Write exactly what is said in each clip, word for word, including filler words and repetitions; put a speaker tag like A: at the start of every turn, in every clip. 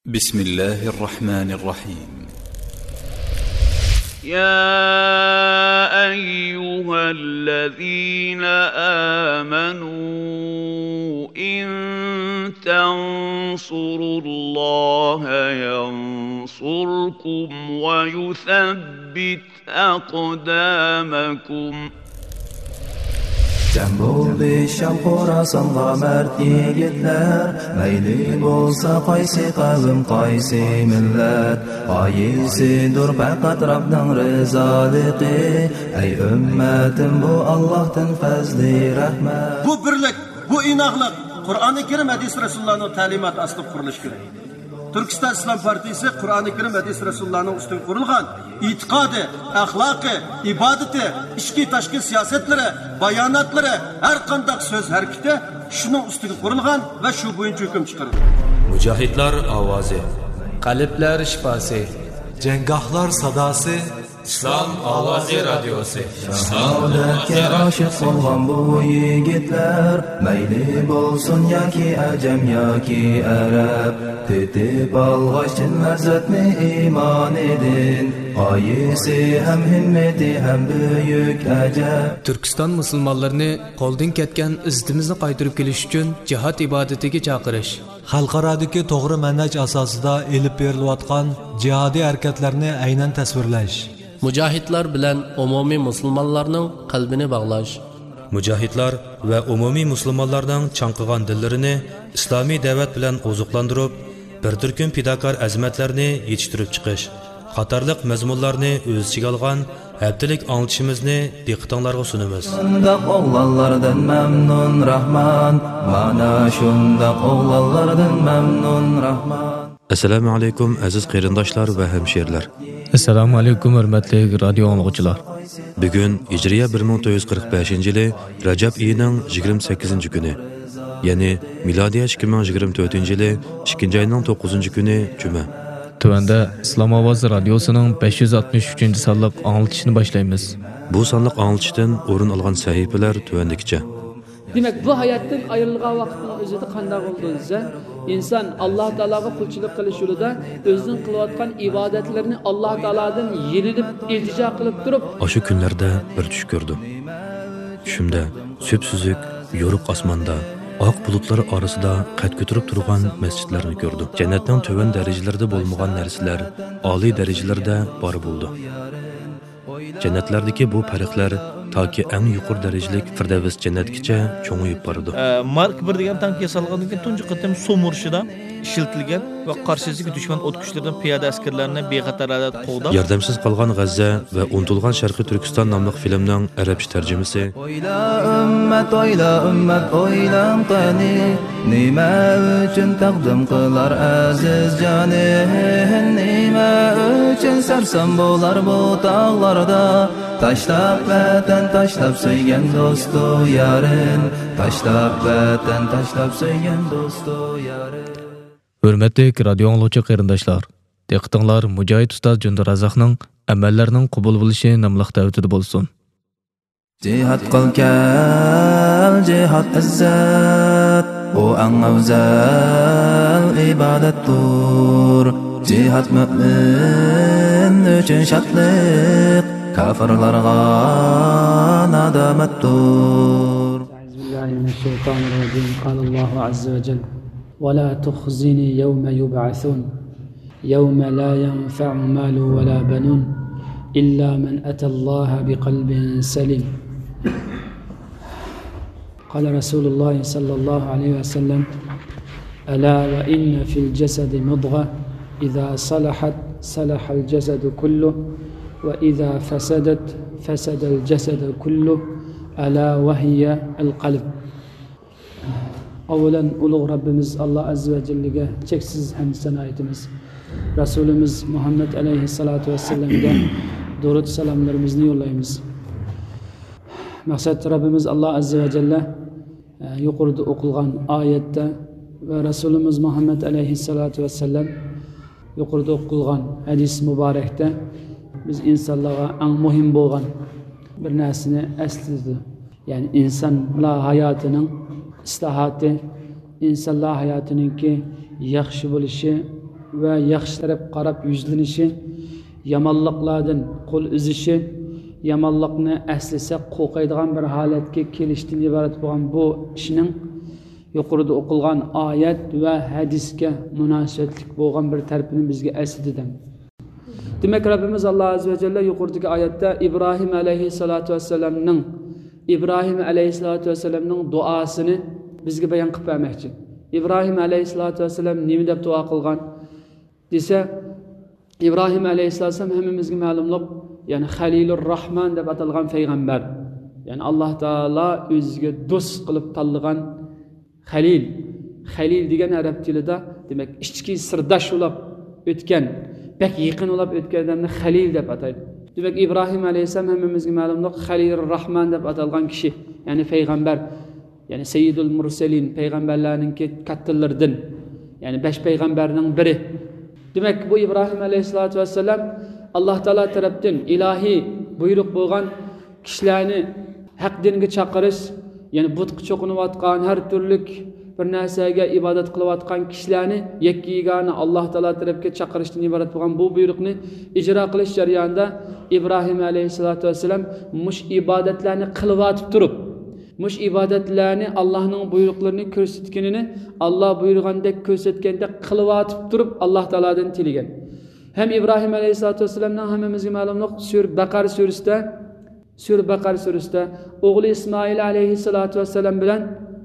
A: بسم الله الرحمن الرحيم.
B: يا أيها الذين آمنوا إن تنصروا الله ينصركم ويثبت أقدامكم.
C: Cem buldu Şam Xorasanğa mert yigitler, mayli bolsa qaysi qavm qaysi millat, qaysidir faqat Rabbning rizoligi. Ey ummatim, bu Allohdan fazli rahmat.
D: Bu birlik, bu inoqlik Qur'oni Karim hadis Rasulullohning ta'limoti asli qurilish kerak. Turkiston Islom partiyasi Qur'oni Karim hadis Rasulullohning ustidan qurilgan e'tiqodi, axloqi, ibodati, ichki tashqi siyosatlari, bayonotlari, har qanday so'z harakati shuning ustiga qurilgan va shu bo'yicha hukm chiqarilgan.
E: Mujohidlar ovozi,
F: qalblar shifosi,
E: janggohlar sadosi, Islom ovozi radiosi.
C: Saodatga oshiq bo'lgan bu yigitlar, mayli bo'lsin yoki ajam yoki arab, tetib olg'achin lazzatni iymon edin, qaysi ham himmati ham buyuk ajab.
F: Turkiston musulmonlarini qo'ldan ketgan izzatimizni qaytarib kelish uchun jihad ibodatiga chaqirish,
E: xalqarodagi to'g'ri manhaj asosida elib berilayotgan jihodiy harakatlarni aynan tasvirlash,
G: mujohidlar bilan umumiy musulmonlarning qalbini bog'lash,
H: mujohidlar va umumiy musulmonlarning chanqigan dillarini islomiy da'vat bilan oziqlantirib, bir turkum fidokor azmatlarni yetishtirib chiqish qatorliq mazmunlarni o'z ichiga olgan haftalik anglitishimizni diqqatingizga sunamiz.
C: Shundoq o'g'lonlardan mamnun Rahman, mana shundoq o'g'lonlardan mamnun Rahman.
H: Assalomu alaykum aziz qarindoshlar va hamshirlar.
F: Assalomu alaykum hurmatli radio anglovchilar.
H: Bugun Hijriya bir ming to'rt yuz qirq beshinchi yili Rajab oyining yigirma sakkizinchi kuni, ya'ni milodiya ikki ming yigirma to'rtinchi yili ikkinchi oyning to'qqizinchi kuni Juma.
F: Tuanda Islom ovozi radiosining besh yuz oltmish uchinchi sonliq anglitishini boshlaymiz.
H: Bu sonliq anglitishdan o'rin olgan sahifalar tuandikicha.
I: Demek bu hayatdan ayrılgan vaqtning o'zida qanday bo'ldi desa, inson Alloh taologa qulchilik qilish yo'lida o'zining qilayotgan ibodatlarini Alloh taolodan yenilib iltijo qilib turib,
H: o'sha kunlarda bir tush ko'rdim. Tushimda so'psuzlik yo'riq osmonda oq bulutlar orasida qad ko'tarib turgan masjidlarni ko'rdim. Jannatning to'van darajalarida bo'lmagan narsalar oliy darajalarda bor bo'ldi. Jannatlardagi bu farqlar toki eng yuqori darajalik Firdavs jannatgacha cho'ng'ib boradi.
J: Mark bir degan tank yasalgandan keyin tunji qatim Somurshida ishlatilgan va qarshisiga dushman o't kuchlaridan piyoda askarlarni bexatarada qo'g'dab
H: yordamsiz qolgan G'azza va unutilgan Sharqiy Turkiston nomli filmning arabcha tarjimasi.
C: Oyla ummat, oyla ummat, oylam qani, nima uchun taqdim qilar aziz jonim, nima uchun sarson bo'lar bu tog'larda, tashlab vatan, tashlab so'ygan do'stu yarin, tashlab vatan, tashlab so'ygan do'stu yarin.
F: Hurmatli radio anglovchi qarindoshlar, diqqatinglar Mujohid ustoz Jundurazaqning amallarning qabul bo'lishi nomli davatida bo'lsin.
C: Jihad qilgan jihad izzat, bu eng afzal ibodatdir. Jihad mu'min uchun shodlik, kafirlarga nadomatdir.
I: Bismillahirrahmanirrahim. Mineşşeytanirracim. Allahu azze ve celle. ولا تخزني يوم يبعثون يوم لا ينفع مال ولا بنون إلا من أتى الله بقلب سليم. قال رسول الله صلى الله عليه وسلم: ألا وإن في الجسد مضغة إذا صلحت صلح الجسد كله وإذا فسدت فسد الجسد كله ألا وهي القلب. Avvalan ulug' Rabbimiz Alloh azza va jallaga cheksiz hamd sano aytamiz. Rasulimiz Muhammad alayhissalatu vassalamga durud salomlarimizni yo'llaymiz. Maqsad Rabbimiz Alloh azza va jalla yuqorida o'qilgan oyatda va Rasulimiz Muhammad alayhissalatu vassalam yuqorida o'qilgan hadis muborakda biz insonlarga eng muhim bo'lgan bir narsani esladi. Ya'ni insonlar hayotining islohoti, insonlar hayotininki yaxshi bo'lishi va yaxshi taraf qarab yuzlanishi, yomonliklardan qo'l uzishi, yomonlikni aslisa qo'rqadigan bir holatga kelishdan iborat bo'lgan bu ishning yuqorida o'qilgan oyat va hadisga munosabatli bo'lgan bir tarafini bizga eslatadi. Demak, Rabbimiz Alloh azza va jalla yuqoridagi oyatda İbrahim alayhissalatu vassalamning İbrahim alayhissalatu vassalamning duosini bizga bayon qilib bermoqchi. İbrahim alayhissalatu vassalam nima deb duo qilgan desa, İbrahim alayhissalatu vassalam hammamizga ma'lumlik, ya'ni Halilur Rahman deb atalgan payg'ambar. Ya'ni Alloh taolo o'ziga do'st qilib tanlagan Halil. Halil degan arab tilida demak ichki sirdosh bo'lib o'tgan, pek yaqin bo'lib o'tganlarni Halil deb ataydi. Demak İbrahim alayhissalom hammamizga ma'lumdir, Halilur Rahman deb atalgan kishi, ya'ni payg'ambar, ya'ni Sayyidul Mursalin, payg'ambarlarning kattalaridan, ya'ni besh payg'ambarning biri. Demak bu İbrahim alayhissalatu vassalam Alloh taolo tarafdan ilohiy buyruq bo'lgan kishilarni haq dinga chaqirish, ya'ni butqa cho'qinayotgan har turli bir narsaga ibodat qilayotgan kishilarni yakka yegona Alloh taolo tarafga chaqirishdan iborat bo'lgan bu buyruqni ijro qilish jarayonida İbrahim alayhissalatu vassalam mush ibodatlarni qilayotib turib, mush ibodatlarni Allohning buyruqlarini ko'rsatganini Alloh buyurgandek ko'rsatganda qilayotib turib Alloh taolodan tilagan. Hem İbrahim alayhissalatu vassalamning hammamizga ma'lumlik sur Baqar surasida Sur Baqar surasida o'g'li İsmoil alayhissalatu vassalam bilan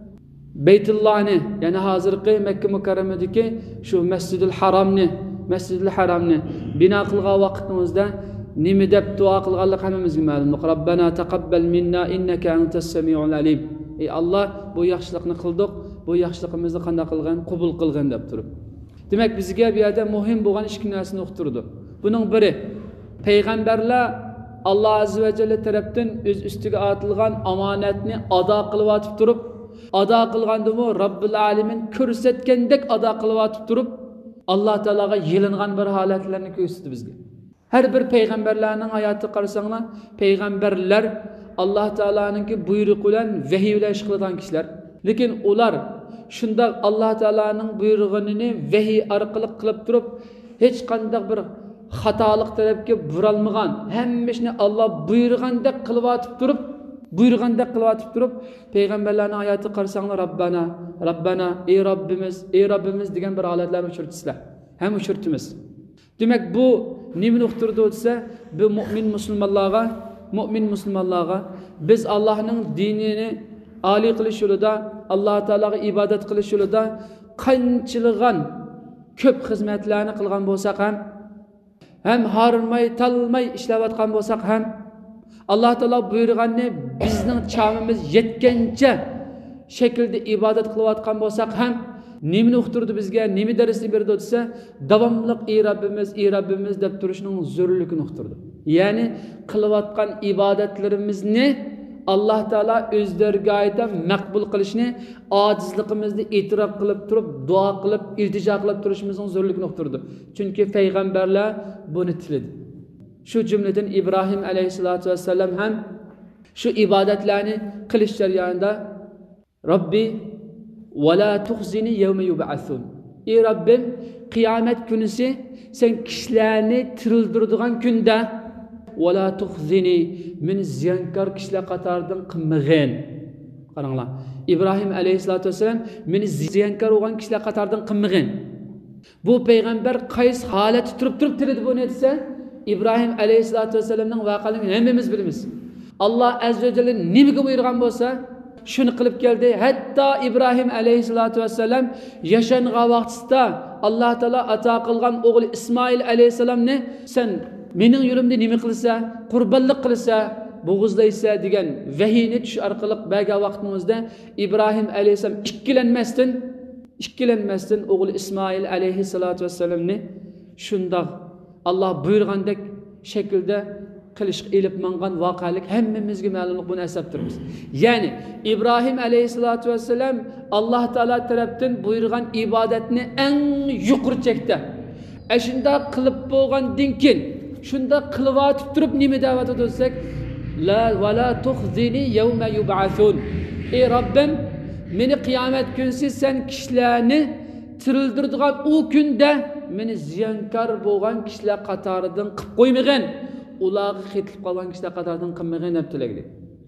I: Beytullahni, ya'ni hozirgi Makka mukarramadagi shu Masjidul Haromni, Masjidul Haromni bino qilgan vaqtimizda nima deb duo qilganlik hammamizga ma'lum. Robbana taqabbal minna innaka antas samiul alim. Ey Alloh, bu yaxshilikni qildik, bu yaxshiligimizni qanday qilgan, qabul qilgan deb turib. Demak bizga bu yerda muhim bo'lgan ikki narsani o'qitirdi. Buning biri payg'ambarlar Alloh azza va jalla tarafdan o'z ustiga otilgan omonatni ado qilib turib, ado qilgandimi Robbil alamin ko'rsatgandek ado qilib turib, Alloh taologa yelingan bir holatlarni ko'rsatdi bizga. Her bir peygamberlerinin hayatı qarasanglar, peygamberler Alloh taoloning buyruqi bilan vahiy bilan ish qilgan kishilar. Lekin ular shunda Alloh taoloning buyrug'ini vahiy orqali qilib turib, hech qanday bir xatolik tarafga buralmagan, hammashni Alloh buyurgandek qilib atib turib, buyurgandek qilib atib turib, peygamberlarning hayotini qarasanglar, Rabbana, Rabbana, ey Rabbimiz, ey Rabbimiz degan bir holatlarni uchirtdilar. Ham uchirtimiz. Demak bu nimani uqtirdi desa, bu mu'min musulmonlarga, mu'min musulmonlarga biz Allohning dinini oliy qilish yo'lida, Alloh taolaga ibodat qilish yo'lida qanchilgan ko'p xizmatlarni qilgan bo'lsak ham, hem harmay talmay ishlayotgan bo'lsak ham, Alloh taolo buyurganni bizning chamimiz yetgancha shaklda ibodat qilayotgan bo'lsak ham, nimani uqtirdi bizga, nima darsni berdi desa, davomli ey Rabbimiz, ey Rabbimiz deb turishning zo'rligini uqtirdi. Ya'ni qilayotgan ibodatlarimizni Alloh taolo o'z dargohida maqbul qilishni, ojizligimizni e'tirof qilib turib, duo qilib, iltijo qilib turishimizning zo'rligini uqtirdi. Chunki payg'ambarlar buni tiladi. Shu jumladan İbrahim alayhissalatu vassalam ham shu ibodatlarni qilish jarayonida Robbi va la tuxzini yawma yub'asun. Ey Rabbim, qiyomat kunisi sen kishilarni tirildiradigan kunda va la tuxzini, men ziyonkor kishilar qatoridan qilmag'in. Qaranglar, İbrahim alayhissalatu vassalam men ziyonkor bo'lgan kishilar qatoridan qilmag'in. Bu payg'ambar qaysi holatda turib turib tiridi bu ne desa, İbrahim alayhissalatu vassalamning voqealarini hammamiz bilamiz. Alloh azza va jalla nimaga buyurgan bo'lsa, shuni qilib keldi. Hatta İbrahim alayhissalatu vassalam yashangan vaqtida Alloh taolo ato qilgan o'g'li İsmoil alayhissalomni sen mening yo'limda nima qilsa, qurbonlik qilsa, bo'g'izlaysa degan vahiyni tush orqali bergan vaqtimizda İbrahim alayhissalom ikkilanmasdan, ikkilanmasdan o'g'li İsmoil alayhissalatu vassalamni shundoq Allah buyurgandek şekilde qilishga elib mangan voqelik hammamizga ma'lumlik buni asabtirmiz. Ya'ni İbrahim alayhissalatu vassalam Alloh taolo tarafdan buyurgan ibodatni eng yuqori chekda ashunda qilib bo'lgandan keyin shunda qilib atib turib nima da'vat etsak, la va la tuxzini yawma yub'asun. Ey Rabbim, meni qiyomat kunsi sen kishilarni tirildirdigan u kunda meni ziyonkor bo'lgan kishilar qatoridan qilib qo'ymagan, ularga ketilib qolgan kishilar qatoridan qilmagan deb tilagdi.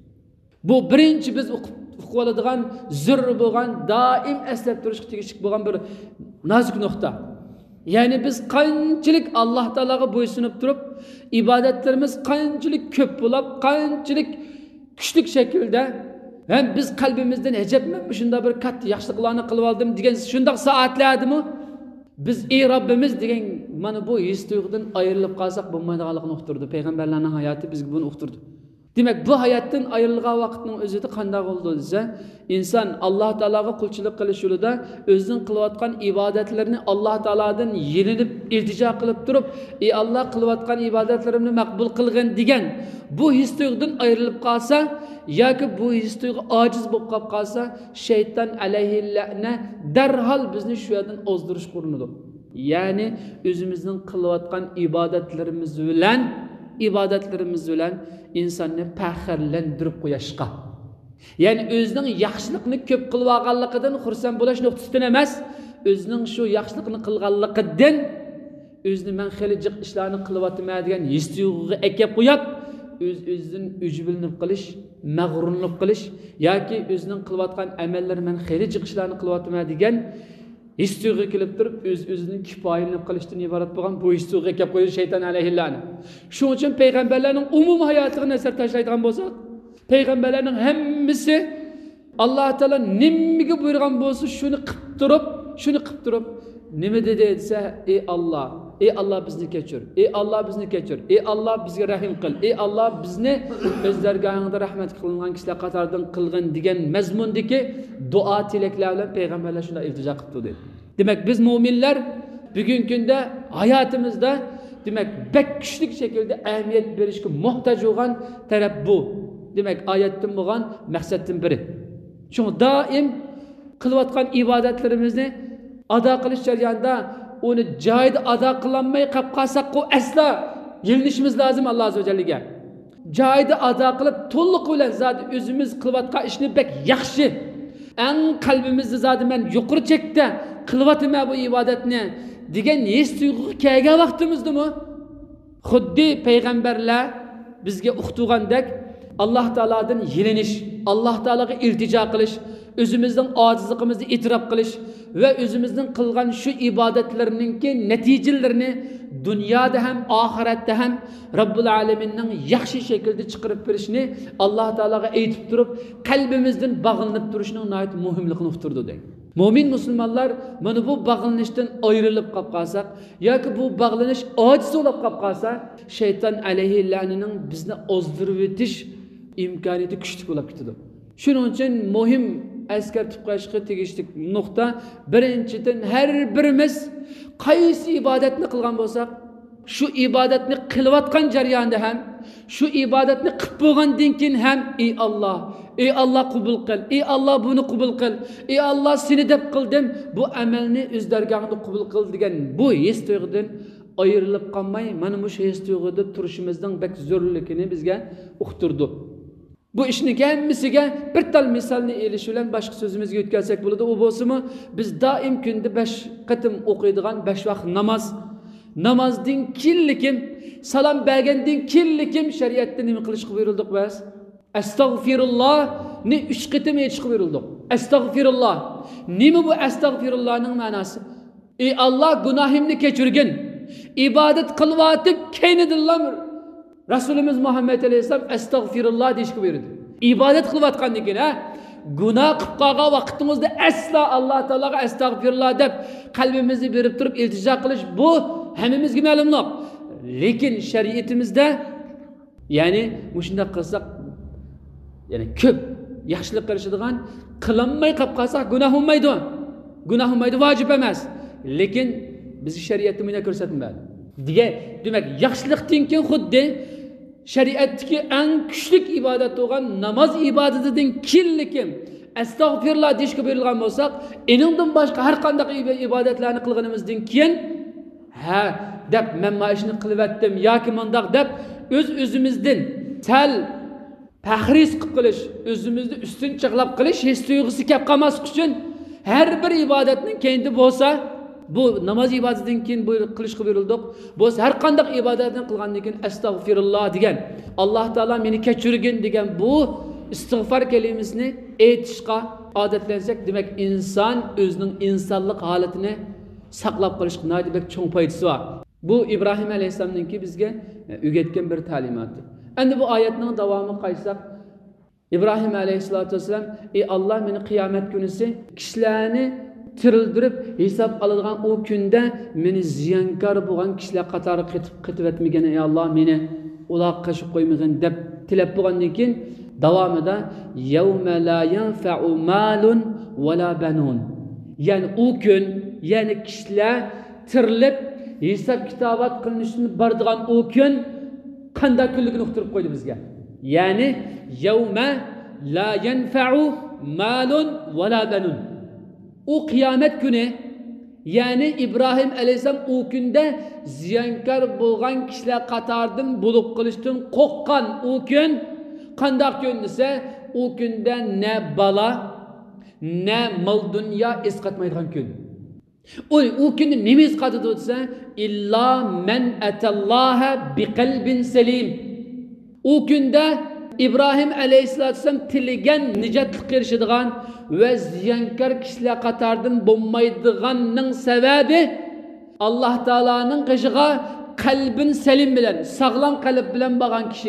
I: Bu birinchi biz o'qib oladigan zurr bo'lgan, doim eslab turishga tegishli bo'lgan bir nozik nuqta. Ya'ni biz qanchalik Alloh taolaga bo'ysunib turib, ibodatlarimiz qanchalik ko'p bo'lib, qanchalik kuchli shaklda hem biz qalbimizdan hijabmi shunda bir katta yaxshiliklarni qilib oldim degan shundoq soatlardimi? Biz ey Rabbimiz degan mana bu his tuyg'udan ayrilib qolsak bo'lmaydiganligini uqtirdi. Payg'ambarlarning hayoti bizga buni uqtirdi. Demak, bu hayotdan ayrilgan vaqtning o'zida qanday bo'ldi desa, inson Alloh taolaga qulchilik qilish yo'lida o'zining qilayotgan ibodatlarini Alloh taoladan yelinib iltijo qilib turib, ey Alloh qilayotgan ibodatlarimni maqbul qilgin degan bu his tuyg'udan ayrilib qolsa yoki bu his tuyg'u ojiz bo'lib qolib qolsa, shayton alayhi la'na darhol bizni shu yerdan ozdirish urinadi. Ya'ni o'zimizning qilayotgan ibodatlarimiz bilan ibodatlarimiz bilan insonni faxrlantirib qo'yishqa. Ya'ni o'zining yaxshilikni ko'p qilib olganligidan xursand bo'lish nuqtasidan emas, o'zining shu yaxshilikni qilganligidan o'zini men xili jiq ishlarni qilyapman degan his tuyg'uga ekib qo'yib, o'z o'zidan ujublanib qilish, mag'rurlanib qilish yoki o'zining qilayotgan amallari men xili jiq ishlarni qilyapman degan his tuyg'uga kelib turib, o'z o'zining kifoyalanib qilishdan iborat bo'lgan bu his tuyg'uga kelib qo'yish shayton alayhillani. Shuning uchun payg'ambarlarning umumiy hayotiga nazar tashlaydigan bo'lsak, payg'ambarlarning hammasi Alloh taolo nimaga buyurgan bo'lsa, shuni qilib turib, shuni qilib turib, nima dedi desa, ey Alloh, ey Alloh bizni kechir, ey Alloh bizni kechir, ey Alloh bizga rahim qil, ey Alloh bizni o'z dargohingda rahmat qilingan kishilar qatoridan qilgin degan mazmundagi duo tilaklar bilan payg'ambarlar shunday iltijo qilib dedi. Demak, biz mu'minlar bugungi kunda hayotimizda demak bek kuchli shaklda ahamiyat berishga muhtoj bo'lgan taraf bu. Demak, oyatdan bo'lgan maqsaddan biri. Chunki doim qilayotgan ibodatlarimizni ado qilish jarayonida onu joyida ado qilinmay qolib qolsak, u asla yelinishimiz lozim Alloh azza va jallaga. Joyida ado qilib, to'liq bilan zot o'zimiz qilayotgan ishni bek yaxshi, eng qalbimizda zot men yuqori chekda qilyapman bu ibodatni degan his tuyg'u kelgan vaqtimizdami? Xuddi payg'ambarlar bizga o'qitgandek Alloh taoladan yelinish, Alloh taolaga iltijo qilish, o'zimizning ojizligimizni e'tirof qilish va o'zimizning qilgan shu ibodatlarningki natijalarini dunyoda ham oxiratda ham Robbil alaminning yaxshi shaklda chiqarib berishni Alloh taolaga aytib turib, qalbimizdan bog'lanib turishning nihoyat muhimligini uqtirdi deydi. Mo'min musulmonlar mana bu bog'lanishdan ayrilib qolib qolsak yoki bu bog'lanish ojiz bo'lib qolib qolsa, shayton alayhi la'nining bizni ozdirib o'tish imkoniyati kuchli bo'lib ketadi. Shuning uchun muhim eskartib qo'yishga tegishli nuqta, birinchidan har birimiz qaysi ibodatni qilgan bo'lsak, shu ibodatni qilayotgan jarayonda ham, shu ibodatni qilib bo'lgandan keyin ham ey Alloh, ey Alloh qabul qil, ey Alloh buni qabul qil, ey Alloh seni deb qildim, bu amalni o'z dargohingda qabul qil degan bu his tuyg'udan ayrilib qolmay, mana bu his tuyg'uda turishimizning bek zo'rligini bizga uqtirdi. Bu ishni hammasiga bir tal misolni elish bilan boshqa so'zimizga o'tkazsak bo'ladi. U bo'lsa-mu, biz doim kunda besh qatim o'qiydigan besh vaqt namoz, namozdan keyin salom bergandan keyin shariatda nima qilishga buyurildik biz? Astagfirullah ni uch qatim aytishga buyurildik. Astagfirullah. Nima bu astagfirullohning ma'nosi? Ey Alloh, gunohimni kechirgin. Ibodat qilyotib keynidillam. Rasulimiz Muhammed Aleyhisselam estağfirullah deyishga buyurdi. İbadet qilayotgandan keyin, ha? Gunoh qilib qolgan vaqtimizda asla Alloh taolaga estağfirullah deb qalbimizni berib turib iltijo qilish bu hammamizga ma'lumroq. Lekin shariatimizda ya'ni shunday qilsak, ya'ni ko'p yaxshilik qilishadigan, qilinmay qolib qolsak gunoh bo'lmaydi. Gunoh bo'lmaydi, vojib emas. Lekin biz shariatda buni ko'rsatmaydi. Degan, demak, yaxshilikdan keyin xuddi shariatdagi eng kuchli ibodat bo'lgan namoz ibodatidan keyin astagfirullah deyishga buyurilgan bo'lsak, eningdan boshqa har qanday ibodatlarni qilganimizdan keyin ha deb men mana ishni qilyaptim yoki mundaq deb o'z o'zimizdan sal tahris qilib qilish, o'zimizni ustun chiqlab qilish his tuyg'usi kelib qolmas uchun har bir ibodatning keyinda bo'lsa bu namoz ibodatidan keyin buyruq qilishga buyurildik. Bu har qanday ibodatni qilgandan keyin astag'firulloh degan, Alloh taolo meni kechirgin degan bu istig'for kalimasini aytishga odatlansak, demak inson o'zining insonlik holatini saqlab qolishga nihoyatda cho'ng foydasi bor. Bu İbrahim alayhissalomningki bizga o'rgatgan bir ta'limoti. Endi bu oyatning davomi qaytsak, İbrahim aleyhissalatu vesselam, ey Allah meni qiyomat kunisi kishilarni tirildirib hisob oladigan o kunda meni ziyonkor bo'lgan kishilar qatori qetib qetib etmagan, ey Allah meni ular qashib qo'ymagin deb tilab bo'lgandan keyin davomida yawma la yanfa'u malun wala banun. Ya'ni o kun, ya'ni kishilar tirilib hisob kitobat qilinishini boradigan o kun qanday kunligini uqtirib qo'ydi bizga. Ya'ni yawma la yanfa'u malun wala banun. O kıyamet günü, yani İbrahim aleyhisselam o günde ziyankar bulgan kişiler katardan bulup kılıştın kokkan o gün, kandak gün ise o günde ne bala ne mal dünya eskatmaydıgan gün. O, o günde nemi eskatıdı ise illa men etallaha bi kalbin selim. O günde İbrahim aleyhissalatu vesselam tiligen nicatlık erişidigan ve ziyankar kişiler katardan bulmaydiganның sebebi Allah Teala'nın kışığa kalbin selim bilen, sağlam kalp bilen bakan kişi.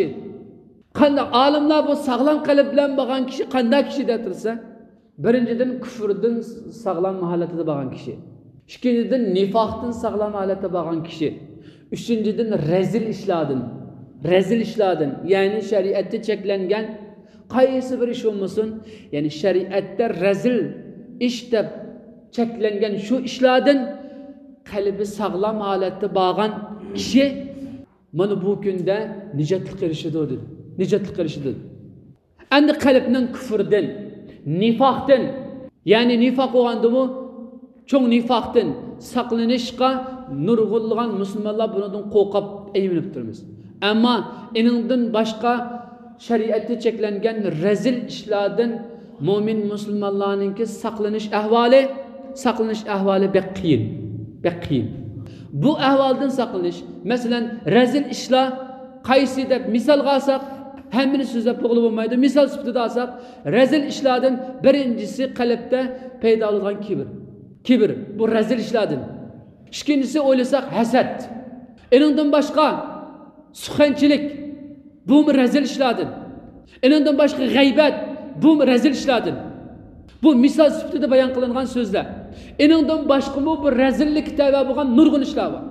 I: Kanda alimler bu sağlam kalp bilen bakan kişi kanda kişi detirse, birinciden küfürden sağlam halatida bakan kişi. İkinciden nifaktan sağlam halatida bakan kişi. Üçüncüden rezil işladın. Rezil işladın. Yani şeriatte çeklengen qaysi bir iş olmasın, yani şeriatte rezil işte çeklengen şu işladın kalbi sağlam halatda bağan kişi mana bu günde nicatlık erişidi dedi. Nicatlık erişidi. Endi kalbinin küfürden, nifaktan, yani nifak olgandı mı çoğun nifaktan saklanışqa nurgulgan Müslümanlar bundan qo'rqib eminib turmiz. Ama eningdan başka şeriatte çeklengen rezil işlerden mümin Müslümanlarınki saklanış ahvali, saklanış ahvali bek qiyin, bek qiyin. Bu ahvaldan saklanış, mesela rezil işler qaysi deb misal alsak, hemmini sözlep to'g'ri bo'lmaydi. Misal sifatida alsak, rezil işlerden birincisi qalbda paydo bo'lgan kibr. Kibr bu rezil işlerden. İkincisi o'ylasak hasad. Eningdan başka suxanchilik, bu mu rezil işladın? Enenden başka gıybet, bu mu rezil işladın? Bu misal sifatida bayan kılınan sözler. Enenden başka mı bu rezillik tevbe bulan nurgun işler var.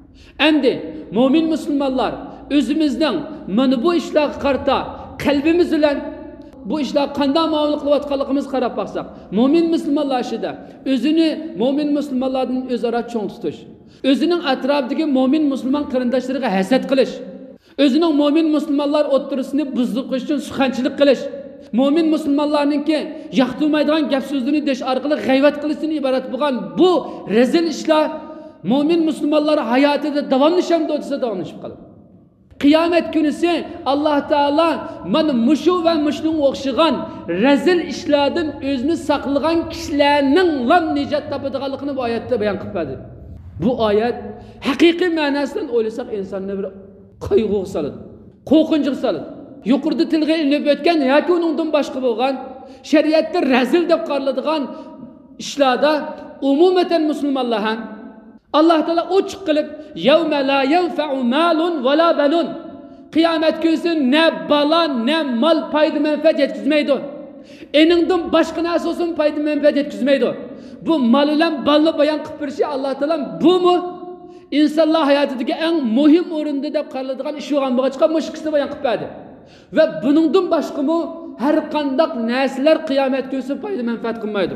I: Endi mümin Müslümanlar özümüzden mana bu işler karta kalbimiz ile bu işler qanday muamele qilib qarab baksak, mümin Müslümanlar şida özünü mümin Müslümanlardan özara çoğ tutuş, özünün etrafındaki mümin Müslüman qarindoshlarga hasad qilish, özünün mümin Müslümanlar oturusunu buzluq için suxanchilik qilish, mümin Müslümanlarınki yaxtılmaydigan gap so'zini desh orqali g'ayvat qilishdan iborat bo'lgan bu rezil ishlar mümin Müslümanlar hayotida davomlashib o'tsa davomlashib qoladi. Qiyomat kunisi Alloh taolo mana mushu va mushning o'xshagan rezil ishlardan o'zini saqlagan kishilarning lam nijot topadiganligini bu oyatda bayon qilib berdi. Bu oyat haqiqiy ma'nosidan o'ylasak insonni bir qayg'uga soladi, qo'rqinchga soladi. Yuqorida tilga ilinib o'tgan yoki uningdan boshqa bo'lgan shariatda razil deb qaraladigan ishlarda umumatan musulmonlar ham Alloh taolo ochiq qilib yawma la yanfa'u malun va la banun, qiyomat kunisi ne bala ne mal foyda manfaat yetkazmaydi. Eningdan boshqa narsa olsun foyda manfaat yetkazmaydi. Bu mal bilan balni bayon qilib berishi Alloh taolo bu mu insonlar hayotidagi eng muhim o'rinda deb qaraladigan ish bo'lgan bo'lg'achqa mushkilni bayon qilib berdi. Va buningdan boshqa mu har qanday narsalar qiyomat kunisi foyda manfaat qilmaydi.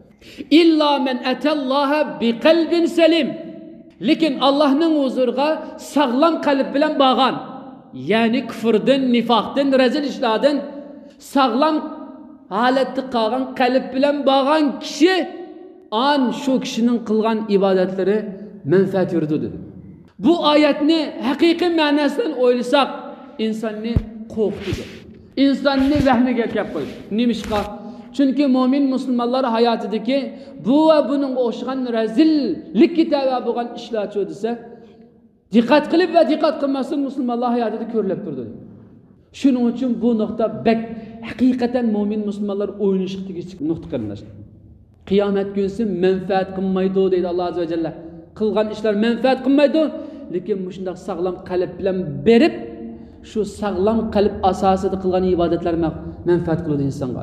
I: İlla men atallaha bi qalbin selim. Lekin Allohning huzuriga sog'lom qalb bilan borgan, ya'ni kufrdan, nifaqdan, rezil ishlardan sog'lom holatda qolgan qalb bilan borgan kishi an shu kishining qilgan ibodatlari manfaat yurdi dedi. Bu oyatni haqiqiy ma'nosidan o'ylasak, insonni qo'rqitdi. İnsonni vahmiga kelib qo'ydi. Nimishqa Çünkü mo'min musulmonlar hayotidagi bu va buning o'xshagan razillikka tava bo'lgan ishlar desa, diqqat qilib va diqqat qilmasdan musulmonlar hayotida ko'rilib turdi. Shuning uchun bu nuqta bak haqiqatan mo'min musulmonlar o'ynishi tegishli nuqta qarindoshlar. Qiyomat kunsi manfaat qilmaydi deydi Alloh azza va jalla. Qilgan ishlar manfaat qilmaydi, lekin shunday sog'lom qalb bilan berib, shu sog'lom qalb asosida qilgan ibodatlar manfaat qiladi insonga.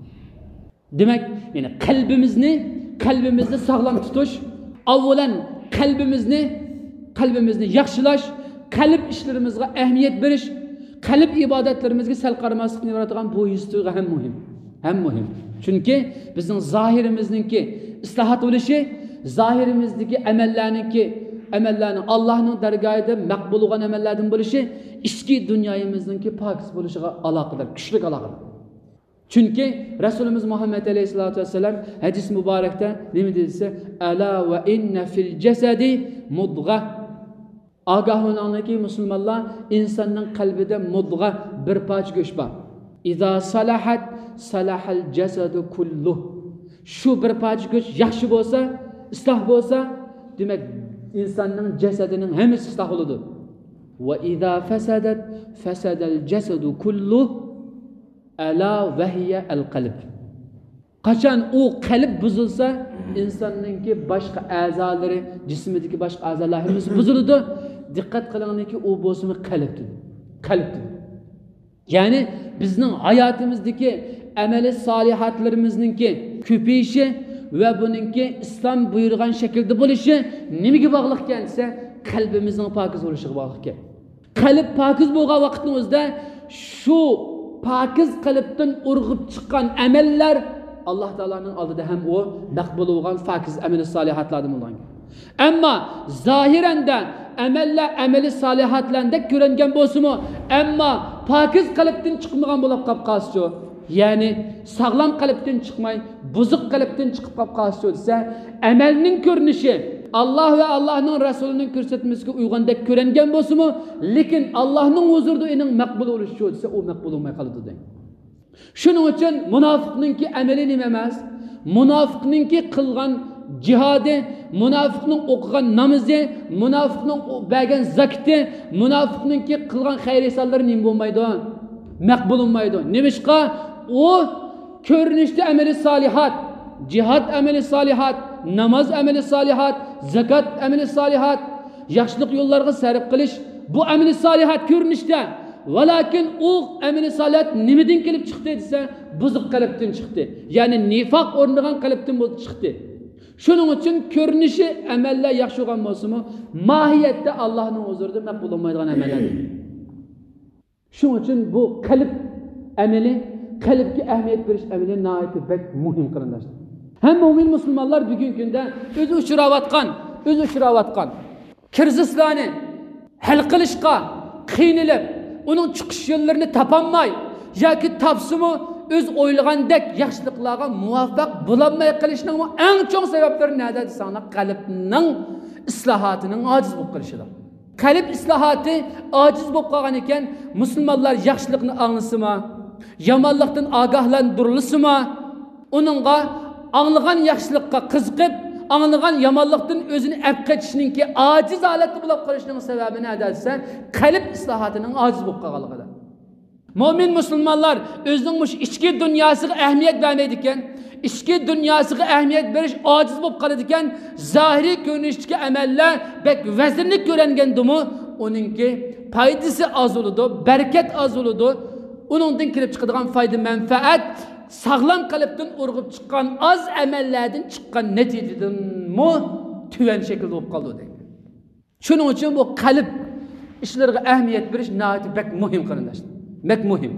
I: Demak, ya'ni qalbimizni, qalbimizni sog'lom tutish, avvalan qalbimizni, qalbimizni yaxshilash, qalb ishlarimizga ahamiyat berish, qalb ibodatlarimizga sal qaramaslikni yaratgan bu his-tuyg'u ham muhim. Ham muhim. Chunki bizning zohirimizningki islohot bo'lishi, zohirimizdagi amallarningki amallarning Allohning dargohida maqbul bo'lgan amallardan bo'lishi, ichki dunyoyimizningki pokiz bo'lishiga aloqador, kuchli aloqador. Chunki Rasulimiz Muhammad alayhisolatu vasallam hadis muborakda nima dedisa, ala va inna fil jasadi mudgha. Agahlanaki musulmonlar insonning qalbida mudgha bir parcha go'sht bor. Iza salahat salahal jasadu kulluh. Shu bir parcha go'sht yaxshi bo'lsa, isloh bo'lsa, demak insonning jasadining hammasi isloh bo'ladi. Va iza fasadat fasadal jasadu kulluh. Ala va hiya al-qalb. Qachon u qalb buzilsa, insonningki boshqa a'zolari, jismidagi boshqa a'zolarimiz buziladi. Diqqat qilingki, u bo'lsa qalbdir. Qalbdir. Ya'ni bizning hayotimizdagi amali solihatlarimizninki ko'payishi va buningki islom buyurgan shaklda bo'lishi nimaga bog'liq ekansa, qalbimizning pokiz bo'lishiga bog'liq ekan. Qalb pokiz bo'lgan vaqtning o'zida shu pokiz qalbdan urg'ib chiqqan amallar Alloh taolaning oldida ham u maqbul bo'lgan pokiz amali solihatlardan bo'lgan. Ammo zohiranda amallar amali solihatlarda ko'ringan bo'lsa-mu, ammo pokiz qalbdan chiqmagan bo'lib qolib qolsa, ya'ni sog'lom qalbdan chiqmay, buzuq qalbdan chiqib qolib qolsa desa, amalning ko'rinishi Alloh va Allohning rasulining ko'rsatmasiga uyg'ondek ko'ringan bo'lsa-mu, lekin Allohning huzurida uning maqbul bo'lishi desa, u maqbul bo'lmay qoladi. Shuning uchun munofiqningki amali nima emas? Munofiqningki qilgan jihodi, munofiqning o'qigan namozi, munofiqning bergan zakati, munofiqningki qilgan xayr ihsonlari nima bo'lmaydi? Maqbul bo'lmaydi. Nimishqa u ko'rinishda amali solihat, jihad amali solihat, namoz amali solihat, zakat amali solihat, yaxshilik yo'llariga sarf qilish, bu amali solihat ko'rinishda. Valakin u amali solihat nimadan kelib chiqdi desa, buzuq qalbdan chiqdi. Ya'ni nifoq o'rnagan qalbdan chiqdi. Shuning uchun ko'rinishi amallar yaxshi bo'lgan bo'lsa-mu, mohiyatda Allohning huzurida maqbul bo'lmaydigan amallardir. Shuning uchun bu qalb amali, qalbga ahamiyat berish amali nihoyatda bek muhim qarindoshlar. Ham mo'min musulmonlar bugungi kunda o'zi uchrayotgan, o'zi uchrayotgan krizislarni hal qilishga qiynalib, uning chiqish yo'llarini topolmay yoki topsimi o'z o'ylagandek yaxshiliklarga muvaffaq bo'lolmay qolishning eng chong sabablari nima desanglar, qalbning islohotining ojiz bo'lib qolishidir. Qalb islohoti ojiz bo'lib qolgan ekan, musulmonlar yaxshilikni anglasimi, yomonlikdan ogohlantirilsimi, uningga anglagan yaxshilikqa qiziqib, anglagan yomonlikdan o'zini afqatishninki ojiz holatda bo'lib qolishining sababi nima desa, qalb islohotining ojiz bo'lib qolganligidir. Mo'min musulmonlar o'zining mush ichki dunyosiga ahamiyat bermaydi ekan, ichki dunyosiga ahamiyat berish ojiz bo'lib qoladi ekan, zohiriy ko'rinishdagi amallar bek vazirni ko'rangandimi, uningki foydasi oz bo'ladi, barakat oz bo'ladi, uningdan kelib chiqadigan foyda manfaat sog'lom qalbdan urg'ib chiqqan oz amallardan chiqqan natijadan mu tuvan shaklda bo'lib qoldi. Shuning uchun bu qalb ishlariga ahamiyat berish nihoyatda bek muhim qarindoshlar. Mek muhim.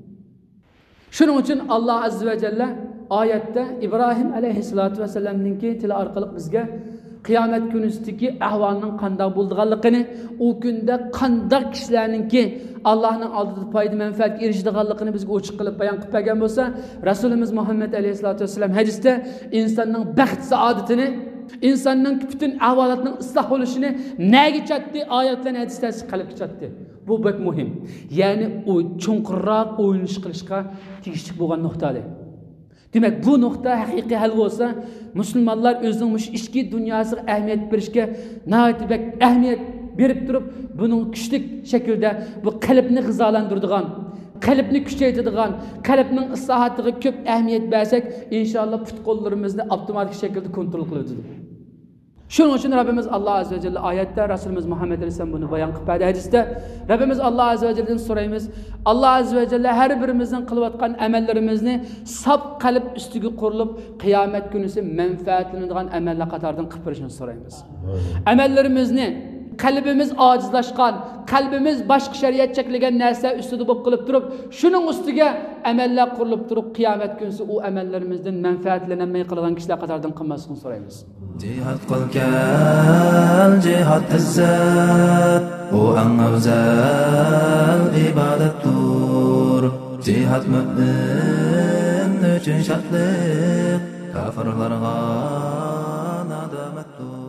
I: Shuning uchun Alloh azza va jalla oyatda İbrahim alayhissalatu vasallamninki tili orqali bizga qiyomat kunisidagi ahvolning qanday bo'lganligini, u kunda qanday kishilarninki Allohning oldida foyda manfaatga erishadiganligini bizga ochiq qilib bayon qilib bergan bo'lsa, Rasulimiz Muhammad alayhissalatu vasallam hadisda insonning baxt saodatini, insonning butun ahvolatining isloh bo'lishini nega chatdi oyatlarning hadislarni qalbga chatdi. Bu bek muhim. Ya'ni u chunqurroq o'yinish qilishga tegishli bo'lgan nuqtadir. Demek bu nokta hakiki hal olsa Müslümanlar özünün müş içki dünyasına ehemmiyet verişke nahayet bek ehemmiyet berip durup bunun güçlük şekilde bu kalbini gızalandırdıgan, kalbini küçeytedigan, kalbinin ıslahatıga köp ehemmiyet versek inşallah put kollarımızda otomatik şekilde kontrol kılıyoruz. Şunun için Rabbimiz Allah Azze ve Celle ayette, Resulümüz Muhammed Aleyhisselam bunu bayan kıpaydı hadiste. Rabbimiz Allah Azze ve Celle'den sorayımız. Allah Azze ve Celle her birimizin kılıvatkan emellerimizni sap kalp üstüge kurulup kıyamet günüsü menfaatlenadigan emelle katardan kıpırışını sorayımız. Emellerimizni kalbimiz acizlaşkan, kalbimiz başka şeriat çekilgen nerse üstüde bop kılıp durup, şunun üstüge emeller kurulup durup, kıyamet günüsü o emellerimizden menfaatlenemeyi kılan kişiler katardan kılmasını sorayımız.
C: Cihat kıl kel, cihat izzet, o en afzal ibadettur. Cihat mümin üçün şartlık, kafirlarga nadamettur.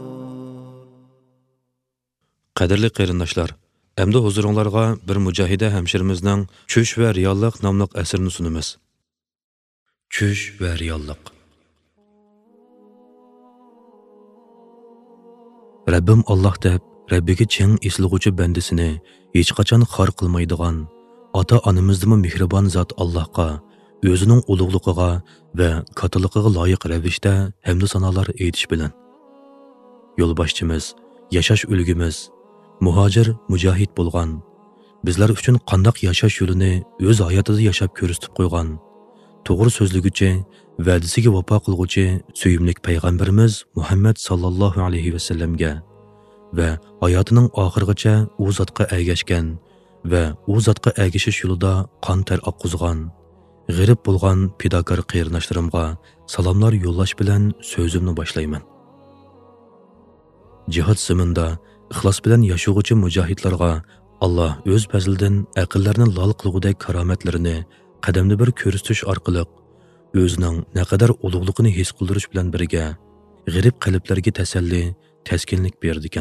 H: Qadirli qarindoshlar, endi huzuringizga bir mujahida hamshirimizning Chush va Riyolliq nomli asrini sunamiz. Chush va Riyolliq. Rabbim Alloh deb Rabbiga ching eslag'uvchi bandasini hech qachon xor qilmaydigan, ota-onamizdimi mehribon zot Allohga, o'zining ulug'ligiga va kataligiga loyiq ravishda hamd sanolar aytish bilan yo'lboshchimiz, yashash ulgimiz, muhojir mujohid bo'lgan, bizlar uchun qandoq yashash yo'lini o'z hayotida yashab ko'rsatib qo'ygan, to'g'ri so'zliguchi, va'dasiga vafo qilguvchi suyimli payg'ambarimiz Muhammad sallallohu alayhi va sallamga va hayotining oxirigacha u zotga ergashgan va u zotga ergashish yo'lida qon ter oqqizgan, g'arib bo'lgan fidokor qarindoshlarimga salomlar yo'llash bilan so'zimni boshlayman. Jihad zaminda ixlos bilan yashag'uvchi mujohidlarga Alloh o'z fazlidan aqllarni lol qilgudek karomatlarini qadamda bir ko'rsatish orqali o'zining naqadar ulug'ligini his qildirish bilan birga g'arib qalblarga tasalli, taskinlik berdi ekan.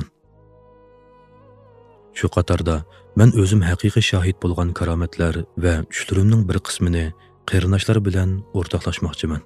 H: Shu qatorda men o'zim haqiqiy shohid bo'lgan karomatlar va tushlarimning bir qismini qarindoshlar bilan o'rtoqlashmoqchiman.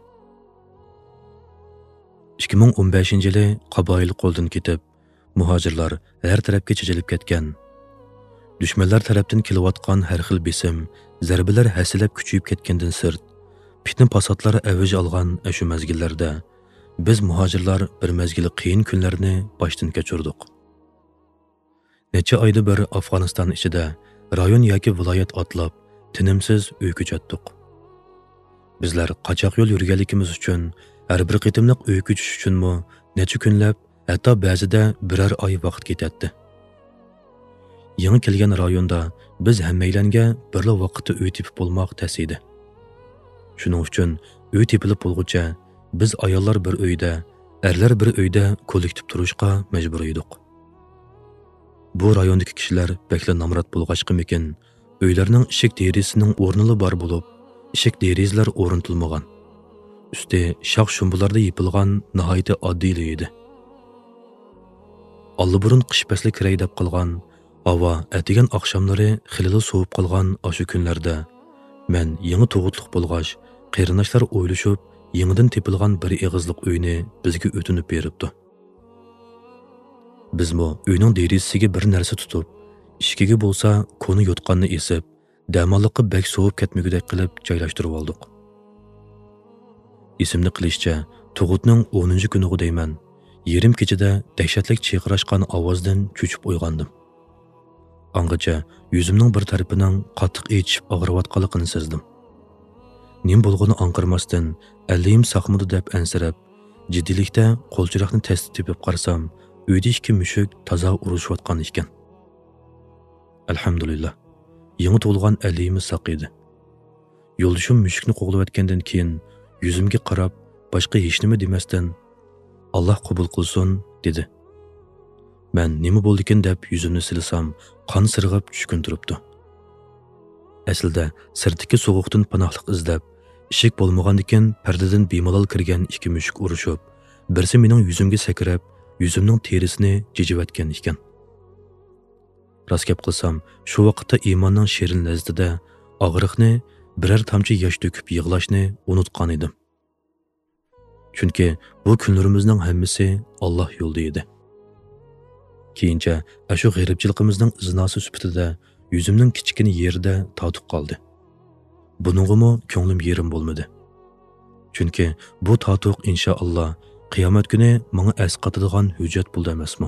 H: ikki ming o'n beshinchi yili qaboil qo'ldan ketib, muhojirlar har tarafga chechilib ketgan. Dushmanlar tarafdan kelayotgan har xil besim, zarbalar hasilab kuchayib ketgandan sirt, fitna fasodlari avj olgan shu mazgillarda biz muhojirlar bir mazgil qiyin kunlarni boshdan kechirdik. Necha oyda bir Afg'oniston ichida rayon yoki viloyat otlab, tinimsiz uy ko'chatdik. Bizlar qochoq yo'l yurganligimiz uchun har bir qitimliq uy ko'chish uchunmi necha kunlab, hatto ba'zida biror oy vaqt ketadi. Yangi kelgan rayonda biz hammaylanga birla vaqtda uy tepib bo'lmoq tas edi. Shuning uchun uy tepilib bo'lguncha biz ayollar bir uyda, erlar bir uyda kollektiv turishga majbur edik. Bu rayondagi kishilar bekla namrat bo'lg'achqimikin, uylarning eshik derisining o'rnili bor bo'lib, eshik derizlar o'rnatilmagan. Üstü şaq şumbularda yıpılgan nihayeti adıylı edi. Allıburun qış pasli kiray deb qilgan, hava atigan akşamları xilili soğup qilgan aşı günlerde men yangi tug'utliq bo'lg'ach, qarindoshlar o'ylashib, yangidan tepilgan bir egizliq uyni bizga o'tinib beribdi. Bizmo uyning derizasiga bir narsa tutib, ishkiga bo'lsa koni yotqanni esib, damalliqqa bek so'vib ketmagudek qilib joylashtirib oldik. Esimni qilishcha, tug'utning o'ninchi kuniga deyman, yerim kechada dahshatli chiyqirashgan ovozdan cho'chib uyg'ondim. Angacha yuzimning bir tarafining qattiq echib og'riyotganligini sezdim. Nim bo'lg'ini anqirmasdan, allayim saqmidi deb ansirab, jiddiylikda qo'lchiroqni test tepib qarsam, uyda ikki mushuk toza urushayotgan ekan. Alhamdulillah, yangi tug'ilgan allayimiz saq edi. Yo'ldoshim mushukni qo'g'layotgandan keyin yüzümge qarab, başqa hech nima demasdan, Allah qabul qilsin, dedi. Men nima bo'ldikin deb yuzimni silisam, qon sirg'ib tushkun turibdi. Aslida sirtdagi sovuqdan panohlik izlab, ishik bo'lmagandikin pardadan bemalol kirgan ikki mushuk urushib, birsi mening yuzimga sakrab, yuzimning terisini jijivatgan ekan. Rost gap qilsam, shu vaqtda iymonning shirin lazzatida og'riqni biror tomchi yosh to'kib yig'lashni unutgan edim.
K: Chunki bu kunlarimizning hammasi Alloh yo'lida edi. Keyincha ashu g'iribchiligimizning iznosi sifatida yuzimning kichkina yerida totib qoldi. Buningimi ko'nglim yerim bo'lmadi. Chunki bu totuq inshaalloh qiyomat kuni menga asqatadigan hujjat bo'ldi emasmi?